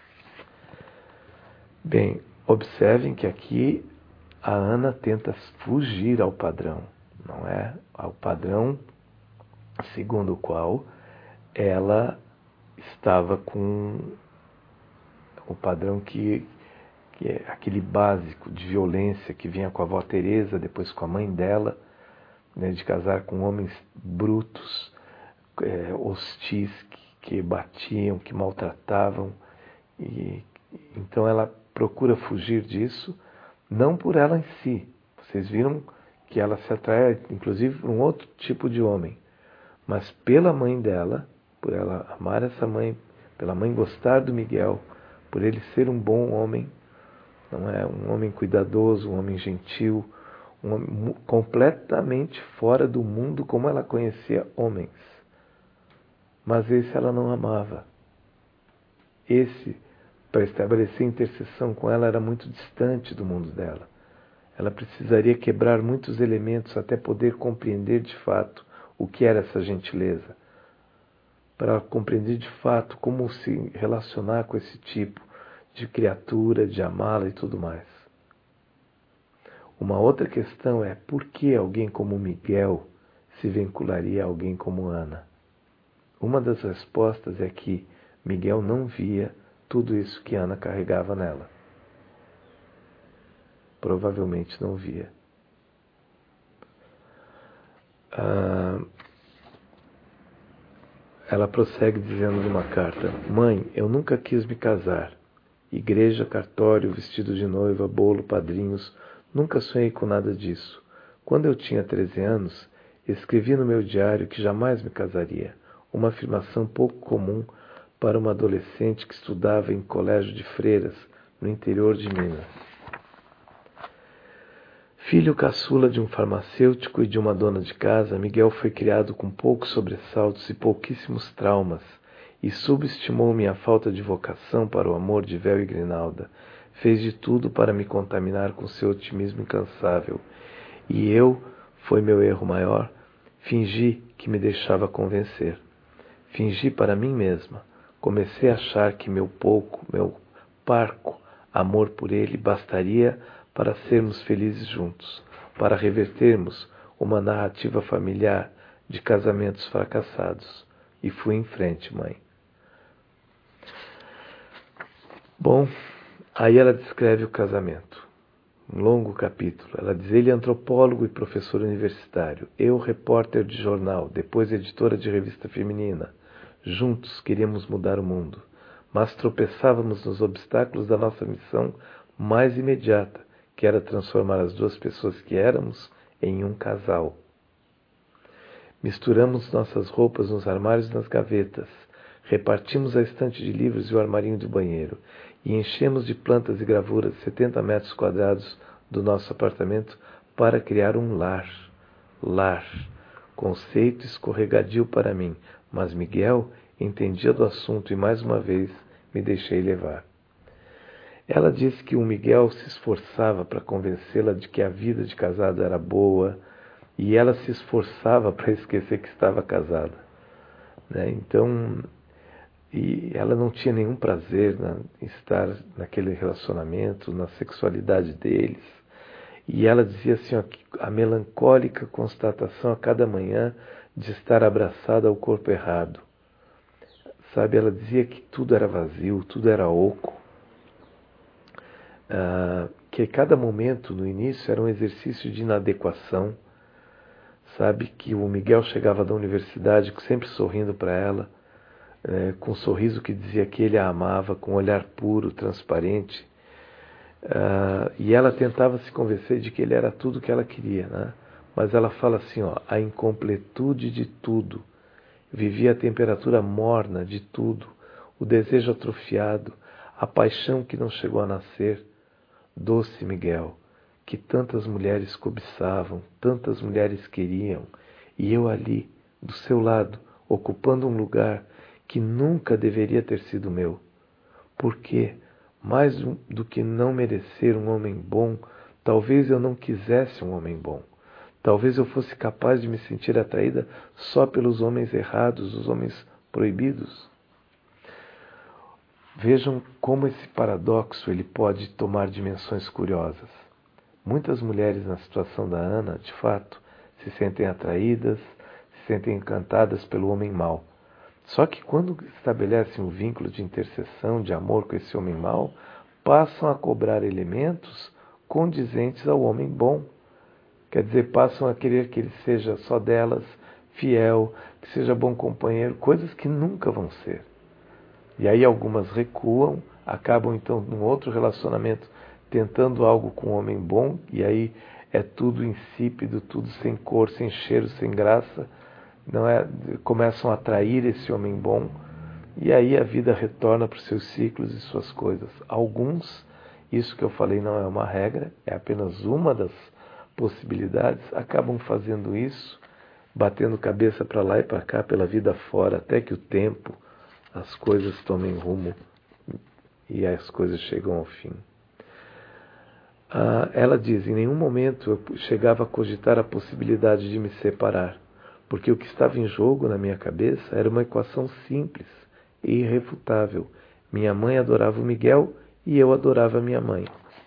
Bem, observem que aqui a Ana tenta fugir ao padrão, não é? Ao padrão segundo o qual ela estava com o padrão que, que é aquele básico de violência que vinha com a avó Teresa, depois com a mãe dela, né, de casar com homens brutos, é, hostis, que, que batiam, que maltratavam. E então ela procura fugir disso, não por ela em si. Vocês viram que ela se atrai, inclusive, por um outro tipo de homem, mas pela mãe dela, por ela amar essa mãe, pela mãe gostar do Miguel, por ele ser um bom homem, não é? Um homem cuidadoso, um homem gentil, um homem completamente fora do mundo como ela conhecia homens. Mas esse ela não amava. Esse, para estabelecer intercessão com ela, era muito distante do mundo dela. Ela precisaria quebrar muitos elementos até poder compreender de fato o que era essa gentileza, para compreender de fato como se relacionar com esse tipo de criatura, de amá-la e tudo mais. Uma outra questão é por que alguém como Miguel se vincularia a alguém como Ana? Uma das respostas é que Miguel não via tudo isso que Ana carregava nela. Provavelmente não via. Ah, ela prossegue dizendo numa carta: Mãe, eu nunca quis me casar. Igreja, cartório, vestido de noiva, bolo, padrinhos, nunca sonhei com nada disso. Quando eu tinha treze anos, escrevi no meu diário que jamais me casaria, uma afirmação pouco comum para uma adolescente que estudava em colégio de freiras no interior de Minas. Filho caçula de um farmacêutico e de uma dona de casa, Miguel foi criado com poucos sobressaltos e pouquíssimos traumas, e subestimou minha falta de vocação para o amor de Véu e Grinalda. Fez de tudo para me contaminar com seu otimismo incansável. E eu, foi meu erro maior, fingi que me deixava convencer. Fingi para mim mesma. Comecei a achar que meu pouco, meu parco amor por ele bastaria para sermos felizes juntos, para revertermos uma narrativa familiar de casamentos fracassados. E fui em frente, mãe. Bom, aí ela descreve o casamento. Um longo capítulo. Ela diz: ele é antropólogo e professor universitário. Eu, repórter de jornal, depois editora de revista feminina. Juntos queríamos mudar o mundo, mas tropeçávamos nos obstáculos da nossa missão mais imediata, que era transformar as duas pessoas que éramos em um casal. Misturamos nossas roupas nos armários e nas gavetas. Repartimos a estante de livros e o armarinho do banheiro. e enchemos de plantas e gravuras setenta metros quadrados do nosso apartamento para criar um lar. Lar. Conceito escorregadio para mim, mas Miguel entendia do assunto e mais uma vez me deixei levar. Ela disse que o Miguel se esforçava para convencê-la de que a vida de casado era boa e ela se esforçava para esquecer que estava casada, né? Então, e ela não tinha nenhum prazer na, em estar naquele relacionamento, na sexualidade deles. E ela dizia assim, ó, a melancólica constatação a cada manhã de estar abraçada ao corpo errado. Sabe, ela dizia que tudo era vazio, tudo era oco. Ah, que cada momento no início era um exercício de inadequação. Sabe, que o Miguel chegava da universidade sempre sorrindo para ela, é, com um sorriso que dizia que ele a amava, com um olhar puro, transparente. Uh, e ela tentava se convencer de que ele era tudo o que ela queria, né? Mas ela fala assim, ó, a incompletude de tudo, vivia a temperatura morna de tudo, o desejo atrofiado, a paixão que não chegou a nascer. Doce Miguel, que tantas mulheres cobiçavam, tantas mulheres queriam, e eu ali, do seu lado, ocupando um lugar que nunca deveria ter sido meu. Por quê? Mais do que não merecer um homem bom, talvez eu não quisesse um homem bom. Talvez eu fosse capaz de me sentir atraída só pelos homens errados, os homens proibidos. Vejam como esse paradoxo ele pode tomar dimensões curiosas. Muitas mulheres na situação da Ana, de fato, se sentem atraídas, se sentem encantadas pelo homem mau. Só que quando estabelecem um vínculo de intercessão, de amor com esse homem mau, passam a cobrar elementos condizentes ao homem bom. Quer dizer, passam a querer que ele seja só delas, fiel, que seja bom companheiro, coisas que nunca vão ser. E aí algumas recuam, acabam então num outro relacionamento tentando algo com um homem bom, e aí é tudo insípido, tudo sem cor, sem cheiro, sem graça. Não é, começam a atrair esse homem bom, e aí a vida retorna para os seus ciclos e suas coisas. Alguns, isso que eu falei não é uma regra, é apenas uma das possibilidades, acabam fazendo isso, batendo cabeça para lá e para cá pela vida fora, até que o tempo, as coisas tomem rumo e as coisas chegam ao fim. Ah, ela diz, em nenhum momento eu chegava a cogitar a possibilidade de me separar, porque o que estava em jogo na minha cabeça era uma equação simples e irrefutável. Minha mãe adorava o Miguel e eu adorava minha mãe.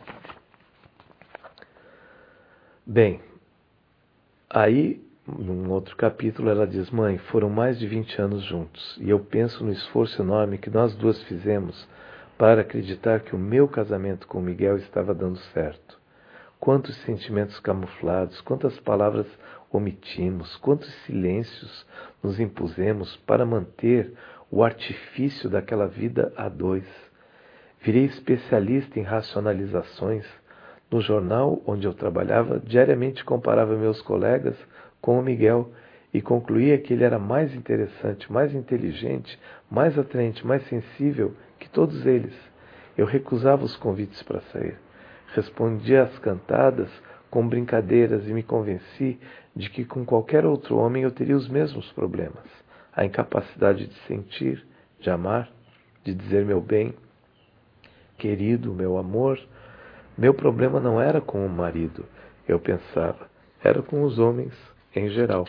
Bem, aí, num outro capítulo, ela diz, mãe, foram mais de vinte anos juntos, e eu penso no esforço enorme que nós duas fizemos para acreditar que o meu casamento com o Miguel estava dando certo. Quantos sentimentos camuflados, quantas palavras omitimos, quantos silêncios nos impusemos para manter o artifício daquela vida a dois. Virei especialista em racionalizações. No jornal onde eu trabalhava, diariamente comparava meus colegas com o Miguel e concluía que ele era mais interessante, mais inteligente, mais atraente, mais sensível que todos eles. Eu recusava os convites para sair. Respondia às cantadas com brincadeiras e me convenci de que com qualquer outro homem eu teria os mesmos problemas. A incapacidade de sentir, de amar, de dizer meu bem, querido, meu amor. Meu problema não era com o marido, eu pensava, era com os homens em geral.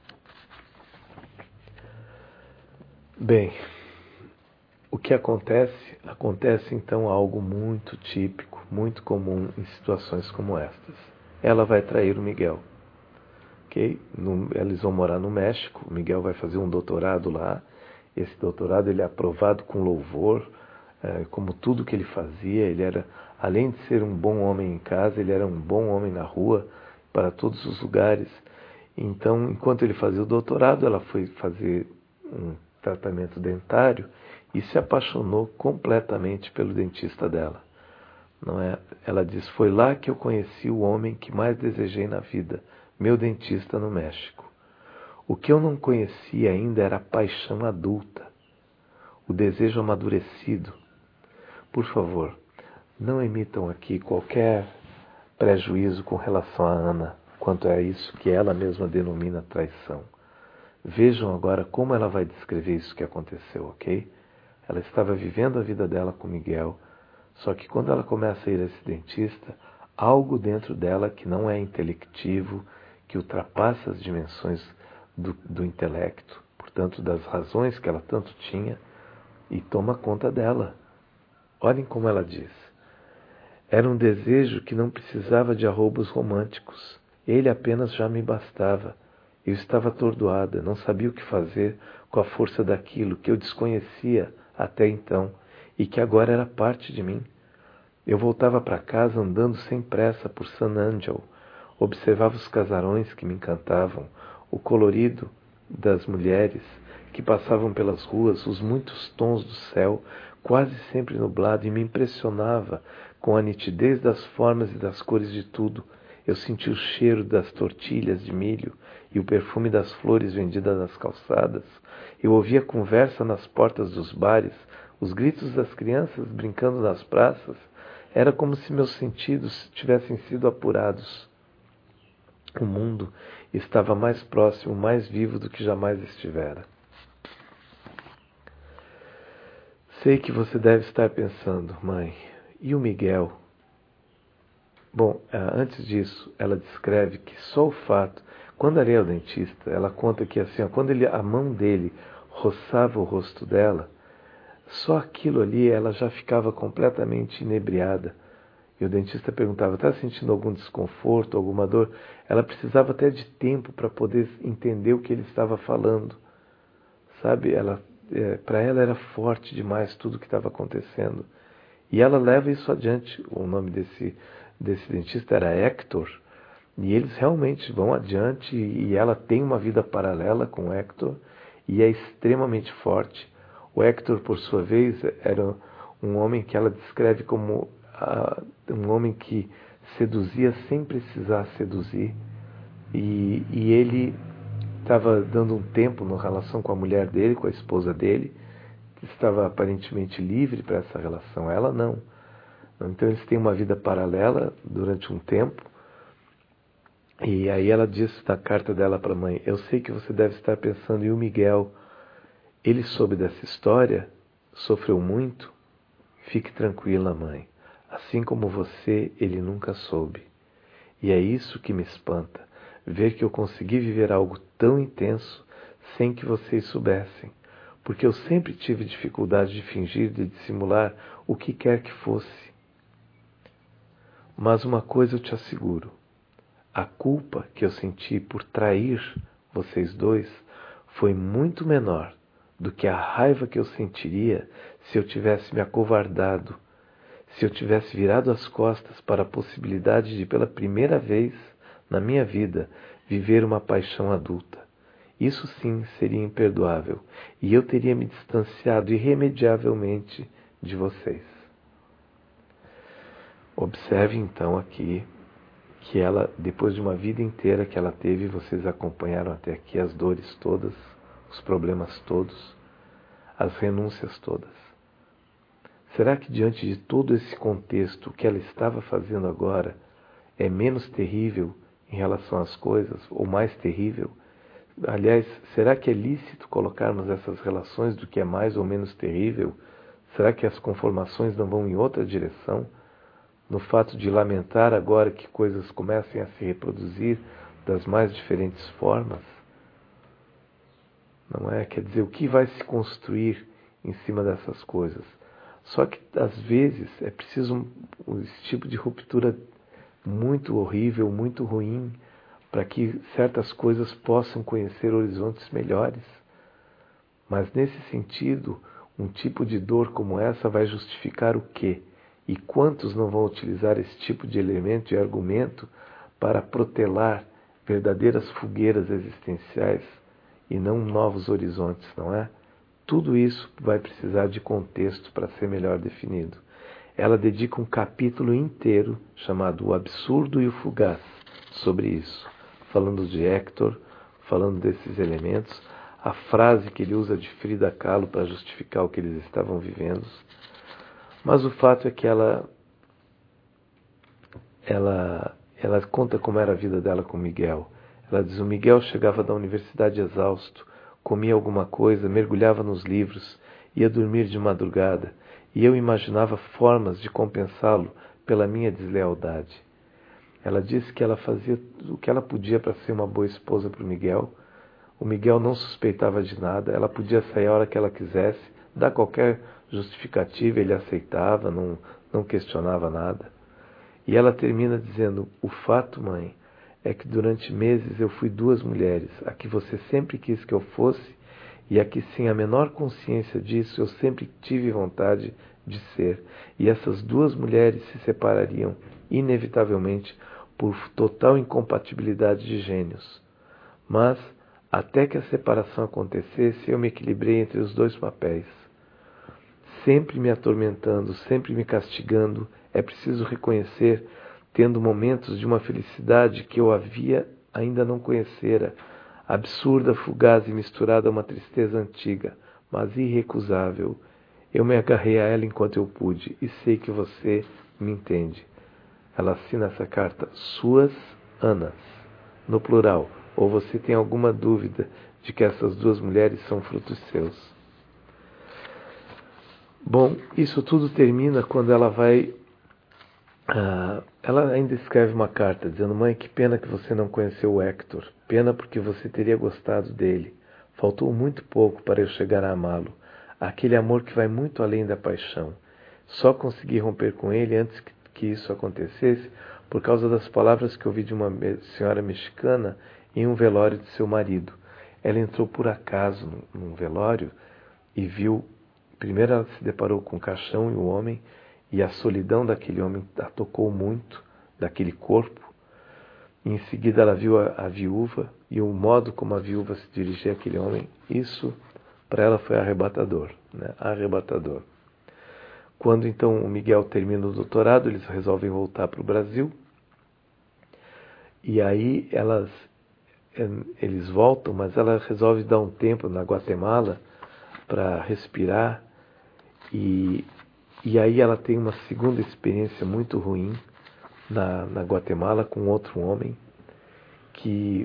Bem, o que acontece? Acontece então algo muito típico, muito comum em situações como estas. Ela vai trair o Miguel. Okay? No, eles vão morar no México, o Miguel vai fazer um doutorado lá. Esse doutorado ele é aprovado com louvor, é, como tudo que ele fazia. Ele era, além de ser um bom homem em casa, ele era um bom homem na rua, para todos os lugares. Então, enquanto ele fazia o doutorado, ela foi fazer um tratamento dentário e se apaixonou completamente pelo dentista dela. Não é? Ela diz, foi lá que eu conheci o homem que mais desejei na vida, meu dentista no México. O que eu não conhecia ainda era a paixão adulta, o desejo amadurecido. Por favor, não emitam aqui qualquer prejuízo com relação a Ana, quanto a isso que ela mesma denomina traição. Vejam agora como ela vai descrever isso que aconteceu, ok? Ela estava vivendo a vida dela com Miguel, só que quando ela começa a ir a esse dentista, algo dentro dela que não é intelectivo, que ultrapassa as dimensões do, do intelecto, portanto das razões que ela tanto tinha, e toma conta dela. Olhem como ela diz. Era um desejo que não precisava de arroubos românticos. Ele apenas já me bastava. Eu estava atordoada, não sabia o que fazer com a força daquilo que eu desconhecia até então e que agora era parte de mim. Eu voltava para casa andando sem pressa por San Angel. Observava os casarões que me encantavam, o colorido das mulheres que passavam pelas ruas, os muitos tons do céu, quase sempre nublado, e me impressionava com a nitidez das formas e das cores de tudo. Eu sentia o cheiro das tortilhas de milho e o perfume das flores vendidas nas calçadas. Eu ouvia conversa nas portas dos bares, os gritos das crianças brincando nas praças. Era como se meus sentidos tivessem sido apurados. O mundo estava mais próximo, mais vivo do que jamais estivera. Sei que você deve estar pensando, mãe, e o Miguel? Bom, antes disso, ela descreve que só o fato, quando ela ia ao dentista, ela conta que assim, quando ele, a mão dele roçava o rosto dela, só aquilo ali ela já ficava completamente inebriada. E o dentista perguntava, está sentindo algum desconforto, alguma dor? Ela precisava até de tempo para poder entender o que ele estava falando. Sabe, ela, é, para ela era forte demais tudo o que estava acontecendo. E ela leva isso adiante. O nome desse, desse dentista era Hector. E eles realmente vão adiante e ela tem uma vida paralela com o Hector e é extremamente forte. O Hector, por sua vez, era um homem que ela descreve como uh, um homem que seduzia sem precisar seduzir. E, e ele estava dando um tempo na relação com a mulher dele, com a esposa dele, que estava aparentemente livre para essa relação. Ela não. Então eles têm uma vida paralela durante um tempo. E aí ela diz na carta dela para a mãe, eu sei que você deve estar pensando, e o Miguel, ele soube dessa história, sofreu muito? Fique tranquila, mãe. Assim como você, ele nunca soube. E é isso que me espanta, ver que eu consegui viver algo tão intenso sem que vocês soubessem, porque eu sempre tive dificuldade de fingir, de dissimular o que quer que fosse. Mas uma coisa eu te asseguro, a culpa que eu senti por trair vocês dois foi muito menor do que a raiva que eu sentiria se eu tivesse me acovardado, se eu tivesse virado as costas para a possibilidade de, pela primeira vez na minha vida, viver uma paixão adulta. Isso sim seria imperdoável, e eu teria me distanciado irremediavelmente de vocês. Observe então aqui que ela, depois de uma vida inteira que ela teve, vocês acompanharam até aqui as dores todas, os problemas todos, as renúncias todas. Será que diante de todo esse contexto, o que ela estava fazendo agora é menos terrível em relação às coisas, ou mais terrível? Aliás, será que é lícito colocarmos essas relações do que é mais ou menos terrível? Será que as conformações não vão em outra direção? No fato de lamentar agora que coisas comecem a se reproduzir das mais diferentes formas? Não é? Quer dizer, o que vai se construir em cima dessas coisas? Só que, às vezes, é preciso um, um esse tipo de ruptura muito horrível, muito ruim, para que certas coisas possam conhecer horizontes melhores. Mas, nesse sentido, um tipo de dor como essa vai justificar o quê? E quantos não vão utilizar esse tipo de elemento e argumento para protelar verdadeiras fogueiras existenciais e não novos horizontes, não é? Tudo isso vai precisar de contexto para ser melhor definido. Ela dedica um capítulo inteiro chamado O Absurdo e o Fugaz sobre isso, falando de Hector, falando desses elementos, a frase que ele usa de Frida Kahlo para justificar o que eles estavam vivendo. Mas o fato é que ela, ela, ela conta como era a vida dela com o Miguel. Ela diz: o Miguel chegava da universidade exausto, comia alguma coisa, mergulhava nos livros, ia dormir de madrugada, e eu imaginava formas de compensá-lo pela minha deslealdade. Ela disse que ela fazia o que ela podia para ser uma boa esposa para o Miguel. O Miguel não suspeitava de nada, ela podia sair a hora que ela quisesse, dar qualquer justificativa, ele aceitava, não, não questionava nada. E ela termina dizendo: o fato, mãe, é que durante meses eu fui duas mulheres, a que você sempre quis que eu fosse, e a que, sem a menor consciência disso, eu sempre tive vontade de ser. E essas duas mulheres se separariam, inevitavelmente, por total incompatibilidade de gênios. Mas, até que a separação acontecesse, eu me equilibrei entre os dois papéis. Sempre me atormentando, sempre me castigando, é preciso reconhecer, tendo momentos de uma felicidade que eu havia ainda não conhecera, absurda, fugaz e misturada a uma tristeza antiga, mas irrecusável. Eu me agarrei a ela enquanto eu pude, e sei que você me entende. Ela assina essa carta: suas Anas, no plural, ou você tem alguma dúvida de que essas duas mulheres são frutos seus? Bom, isso tudo termina quando ela vai... Ah, ela ainda escreve uma carta dizendo: mãe, que pena que você não conheceu o Hector. Pena porque você teria gostado dele. Faltou muito pouco para eu chegar a amá-lo. Aquele amor que vai muito além da paixão. Só consegui romper com ele antes que, que isso acontecesse por causa das palavras que ouvi de uma senhora mexicana em um velório de seu marido. Ela entrou por acaso num velório e viu... Primeiro ela se deparou com o caixão e o homem, e a solidão daquele homem a tocou muito, daquele corpo. E em seguida ela viu a, a viúva, e o modo como a viúva se dirigia àquele homem, isso para ela foi arrebatador, né? Arrebatador. Quando então o Miguel termina o doutorado, eles resolvem voltar para o Brasil, e aí elas, eles voltam, mas ela resolve dar um tempo na Guatemala para respirar, e, e aí ela tem uma segunda experiência muito ruim na, na Guatemala com outro homem que,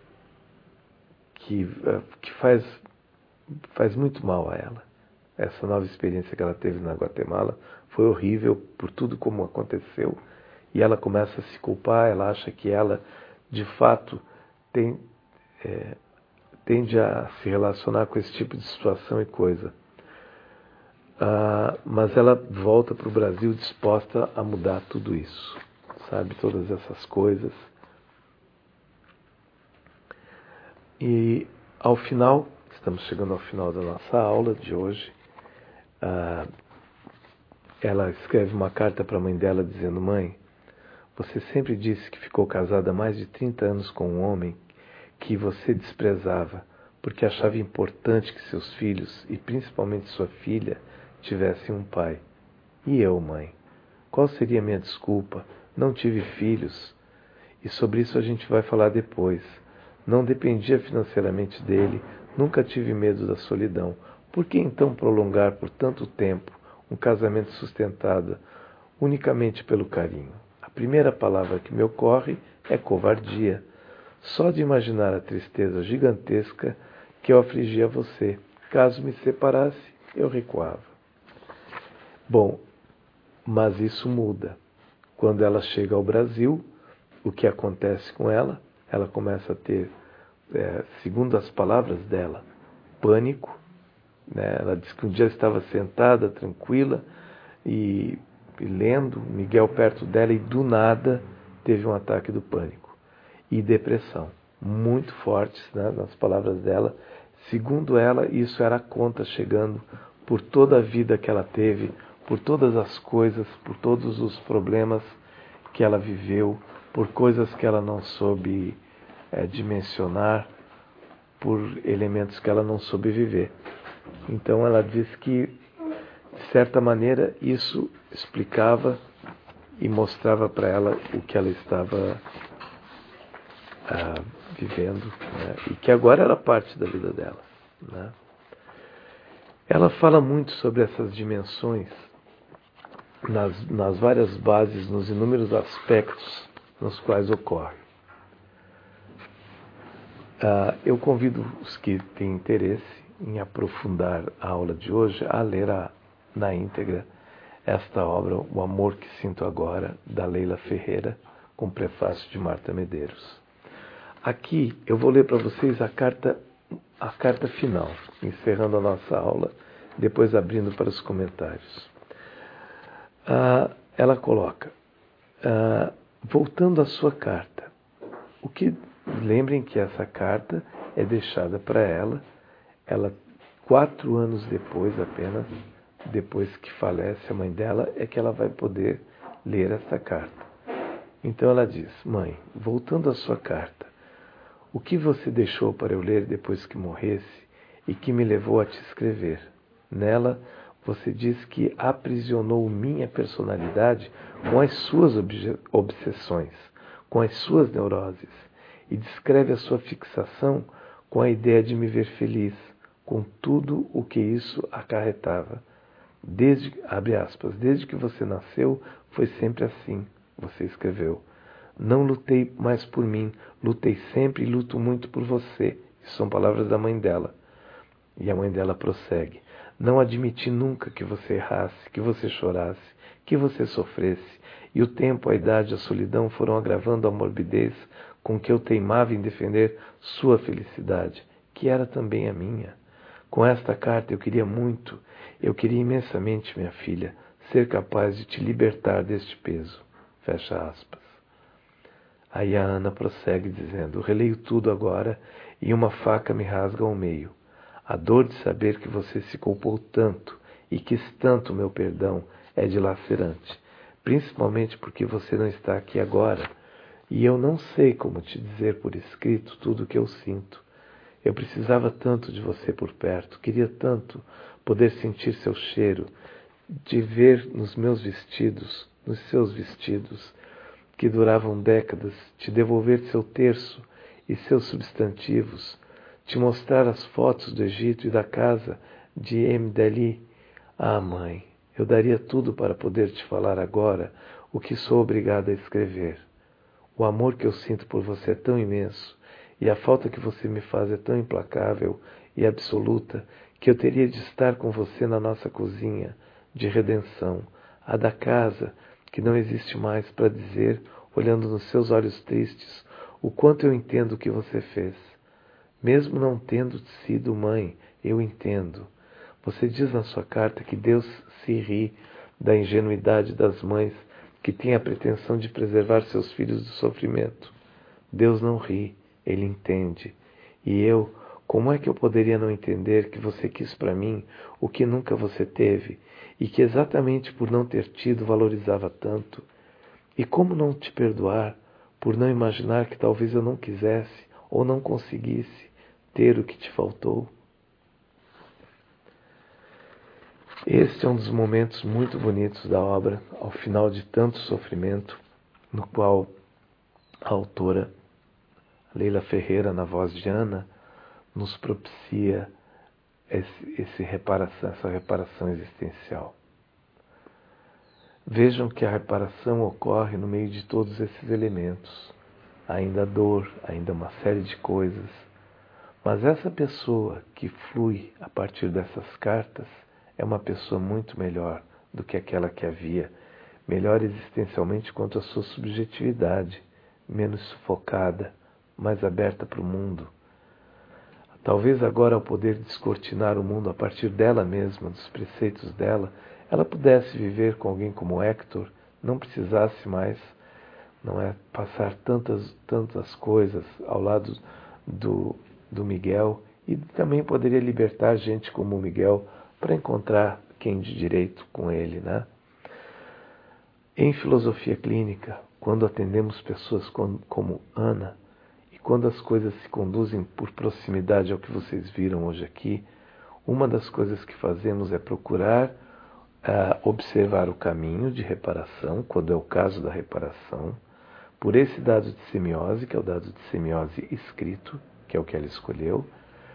que, que faz, faz muito mal a ela. Essa nova experiência que ela teve na Guatemala foi horrível por tudo como aconteceu, e ela começa a se culpar. Ela acha que ela de fato tem, é, tende a se relacionar com esse tipo de situação e coisa. Ah, mas ela volta para o Brasil disposta a mudar tudo isso, sabe, todas essas coisas. E ao final, estamos chegando ao final da nossa aula de hoje, ah, ela escreve uma carta para a mãe dela dizendo: mãe, você sempre disse que ficou casada há mais de trinta anos com um homem que você desprezava, porque achava importante que seus filhos, e principalmente sua filha, tivessem um pai. E eu, mãe? Qual seria a minha desculpa? Não tive filhos. E sobre isso a gente vai falar depois. Não dependia financeiramente dele, nunca tive medo da solidão. Por que então prolongar por tanto tempo um casamento sustentado unicamente pelo carinho? A primeira palavra que me ocorre é covardia. Só de imaginar a tristeza gigantesca que eu afligia você. Caso me separasse, eu recuava. Bom, mas isso muda. Quando ela chega ao Brasil, o que acontece com ela? Ela começa a ter, é, segundo as palavras dela, pânico. Né? Ela diz que um dia estava sentada, tranquila, e, e lendo, Miguel perto dela, e do nada teve um ataque do pânico. E depressão, muito fortes, né, nas palavras dela. Segundo ela, isso era a conta chegando por toda a vida que ela teve, por todas as coisas, por todos os problemas que ela viveu, por coisas que ela não soube é, dimensionar, por elementos que ela não soube viver. Então ela diz que, de certa maneira, isso explicava e mostrava para ela o que ela estava ah, vivendo, né? E que agora era parte da vida dela, né? Ela fala muito sobre essas dimensões nas, nas várias bases, nos inúmeros aspectos nos quais ocorre. Uh, eu convido os que têm interesse em aprofundar a aula de hoje a ler a, na íntegra esta obra, O Amor que Sinto Agora, da Leila Ferreira, com prefácio de Marta Medeiros. Aqui eu vou ler para vocês a carta, a carta final, encerrando a nossa aula, depois abrindo para os comentários. Uh, ela coloca, uh, voltando à sua carta, o que, lembrem que essa carta é deixada para ela, ela quatro anos depois apenas, depois que falece a mãe dela, é que ela vai poder ler essa carta. Então ela diz: mãe, voltando à sua carta, o que você deixou para eu ler depois que morresse e que me levou a te escrever? Nela, você diz que aprisionou minha personalidade com as suas obje- obsessões, com as suas neuroses, e descreve a sua fixação com a ideia de me ver feliz, com tudo o que isso acarretava. Desde, abre aspas, desde que você nasceu, foi sempre assim, você escreveu. Não lutei mais por mim, lutei sempre e luto muito por você. Isso são palavras da mãe dela. E a mãe dela prossegue. Não admiti nunca que você errasse, que você chorasse, que você sofresse. E o tempo, a idade, a solidão foram agravando a morbidez com que eu teimava em defender sua felicidade, que era também a minha. Com esta carta eu queria muito, eu queria imensamente, minha filha, ser capaz de te libertar deste peso. Fecha aspas. Aí a Ana prossegue dizendo: releio tudo agora e uma faca me rasga ao meio. A dor de saber que você se culpou tanto e quis tanto o meu perdão é dilacerante, principalmente porque você não está aqui agora e eu não sei como te dizer por escrito tudo o que eu sinto. Eu precisava tanto de você por perto, queria tanto poder sentir seu cheiro, de ver nos meus vestidos, nos seus vestidos, que duravam décadas, te devolver seu terço e seus substantivos, te mostrar as fotos do Egito e da casa de Emdeli. Ah, mãe, eu daria tudo para poder te falar agora o que sou obrigada a escrever. O amor que eu sinto por você é tão imenso, e a falta que você me faz é tão implacável e absoluta, que eu teria de estar com você na nossa cozinha de redenção, a da casa, que não existe mais, para dizer, olhando nos seus olhos tristes, o quanto eu entendo o que você fez. Mesmo não tendo sido mãe, eu entendo. Você diz na sua carta que Deus se ri da ingenuidade das mães que têm a pretensão de preservar seus filhos do sofrimento. Deus não ri, Ele entende. E eu, como é que eu poderia não entender que você quis para mim o que nunca você teve, e que exatamente por não ter tido valorizava tanto? E como não te perdoar por não imaginar que talvez eu não quisesse ou não conseguisse ter o que te faltou? Este é um dos momentos muito bonitos da obra, ao final de tanto sofrimento, no qual a autora Leila Ferreira, na voz de Ana, nos propicia esse, esse reparação, essa reparação existencial. Vejam que a reparação ocorre no meio de todos esses elementos. Ainda dor, ainda uma série de coisas. Mas essa pessoa que flui a partir dessas cartas é uma pessoa muito melhor do que aquela que havia, melhor existencialmente quanto à sua subjetividade, menos sufocada, mais aberta para o mundo. Talvez agora, ao poder descortinar o mundo a partir dela mesma, dos preceitos dela, ela pudesse viver com alguém como Hector, não precisasse mais, não é, passar tantas, tantas coisas ao lado do, do Miguel, e também poderia libertar gente como o Miguel para encontrar quem de direito com ele, né? Em filosofia clínica, quando atendemos pessoas como Ana, e quando as coisas se conduzem por proximidade ao que vocês viram hoje aqui, uma das coisas que fazemos é procurar uh, observar o caminho de reparação, quando é o caso da reparação, por esse dado de semiose, que é o dado de semiose escrito, que é o que ela escolheu,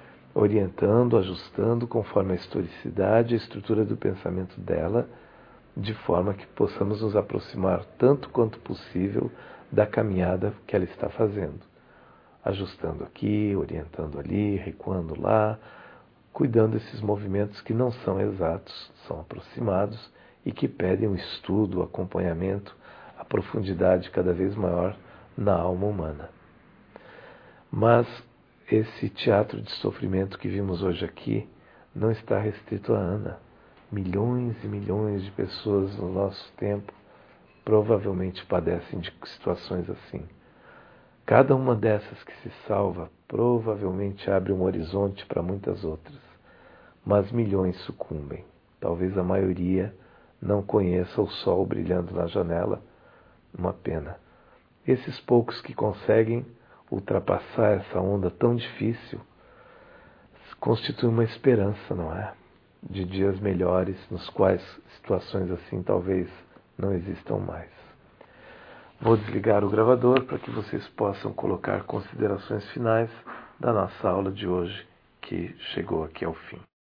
orientando, ajustando conforme a historicidade, a estrutura do pensamento dela, de forma que possamos nos aproximar tanto quanto possível da caminhada que ela está fazendo, ajustando aqui, orientando ali, recuando lá, cuidando desses movimentos que não são exatos, são aproximados e que pedem um estudo, um acompanhamento, a profundidade cada vez maior na alma humana. Mas esse teatro de sofrimento que vimos hoje aqui não está restrito a Ana. Milhões e milhões de pessoas no nosso tempo provavelmente padecem de situações assim. Cada uma dessas que se salva provavelmente abre um horizonte para muitas outras. Mas milhões sucumbem. Talvez a maioria não conheça o sol brilhando na janela. Uma pena. Esses poucos que conseguem ultrapassar essa onda tão difícil constituem uma esperança, não é? De dias melhores, nos quais situações assim talvez não existam mais. Vou desligar o gravador para que vocês possam colocar considerações finais da nossa aula de hoje, que chegou aqui ao fim.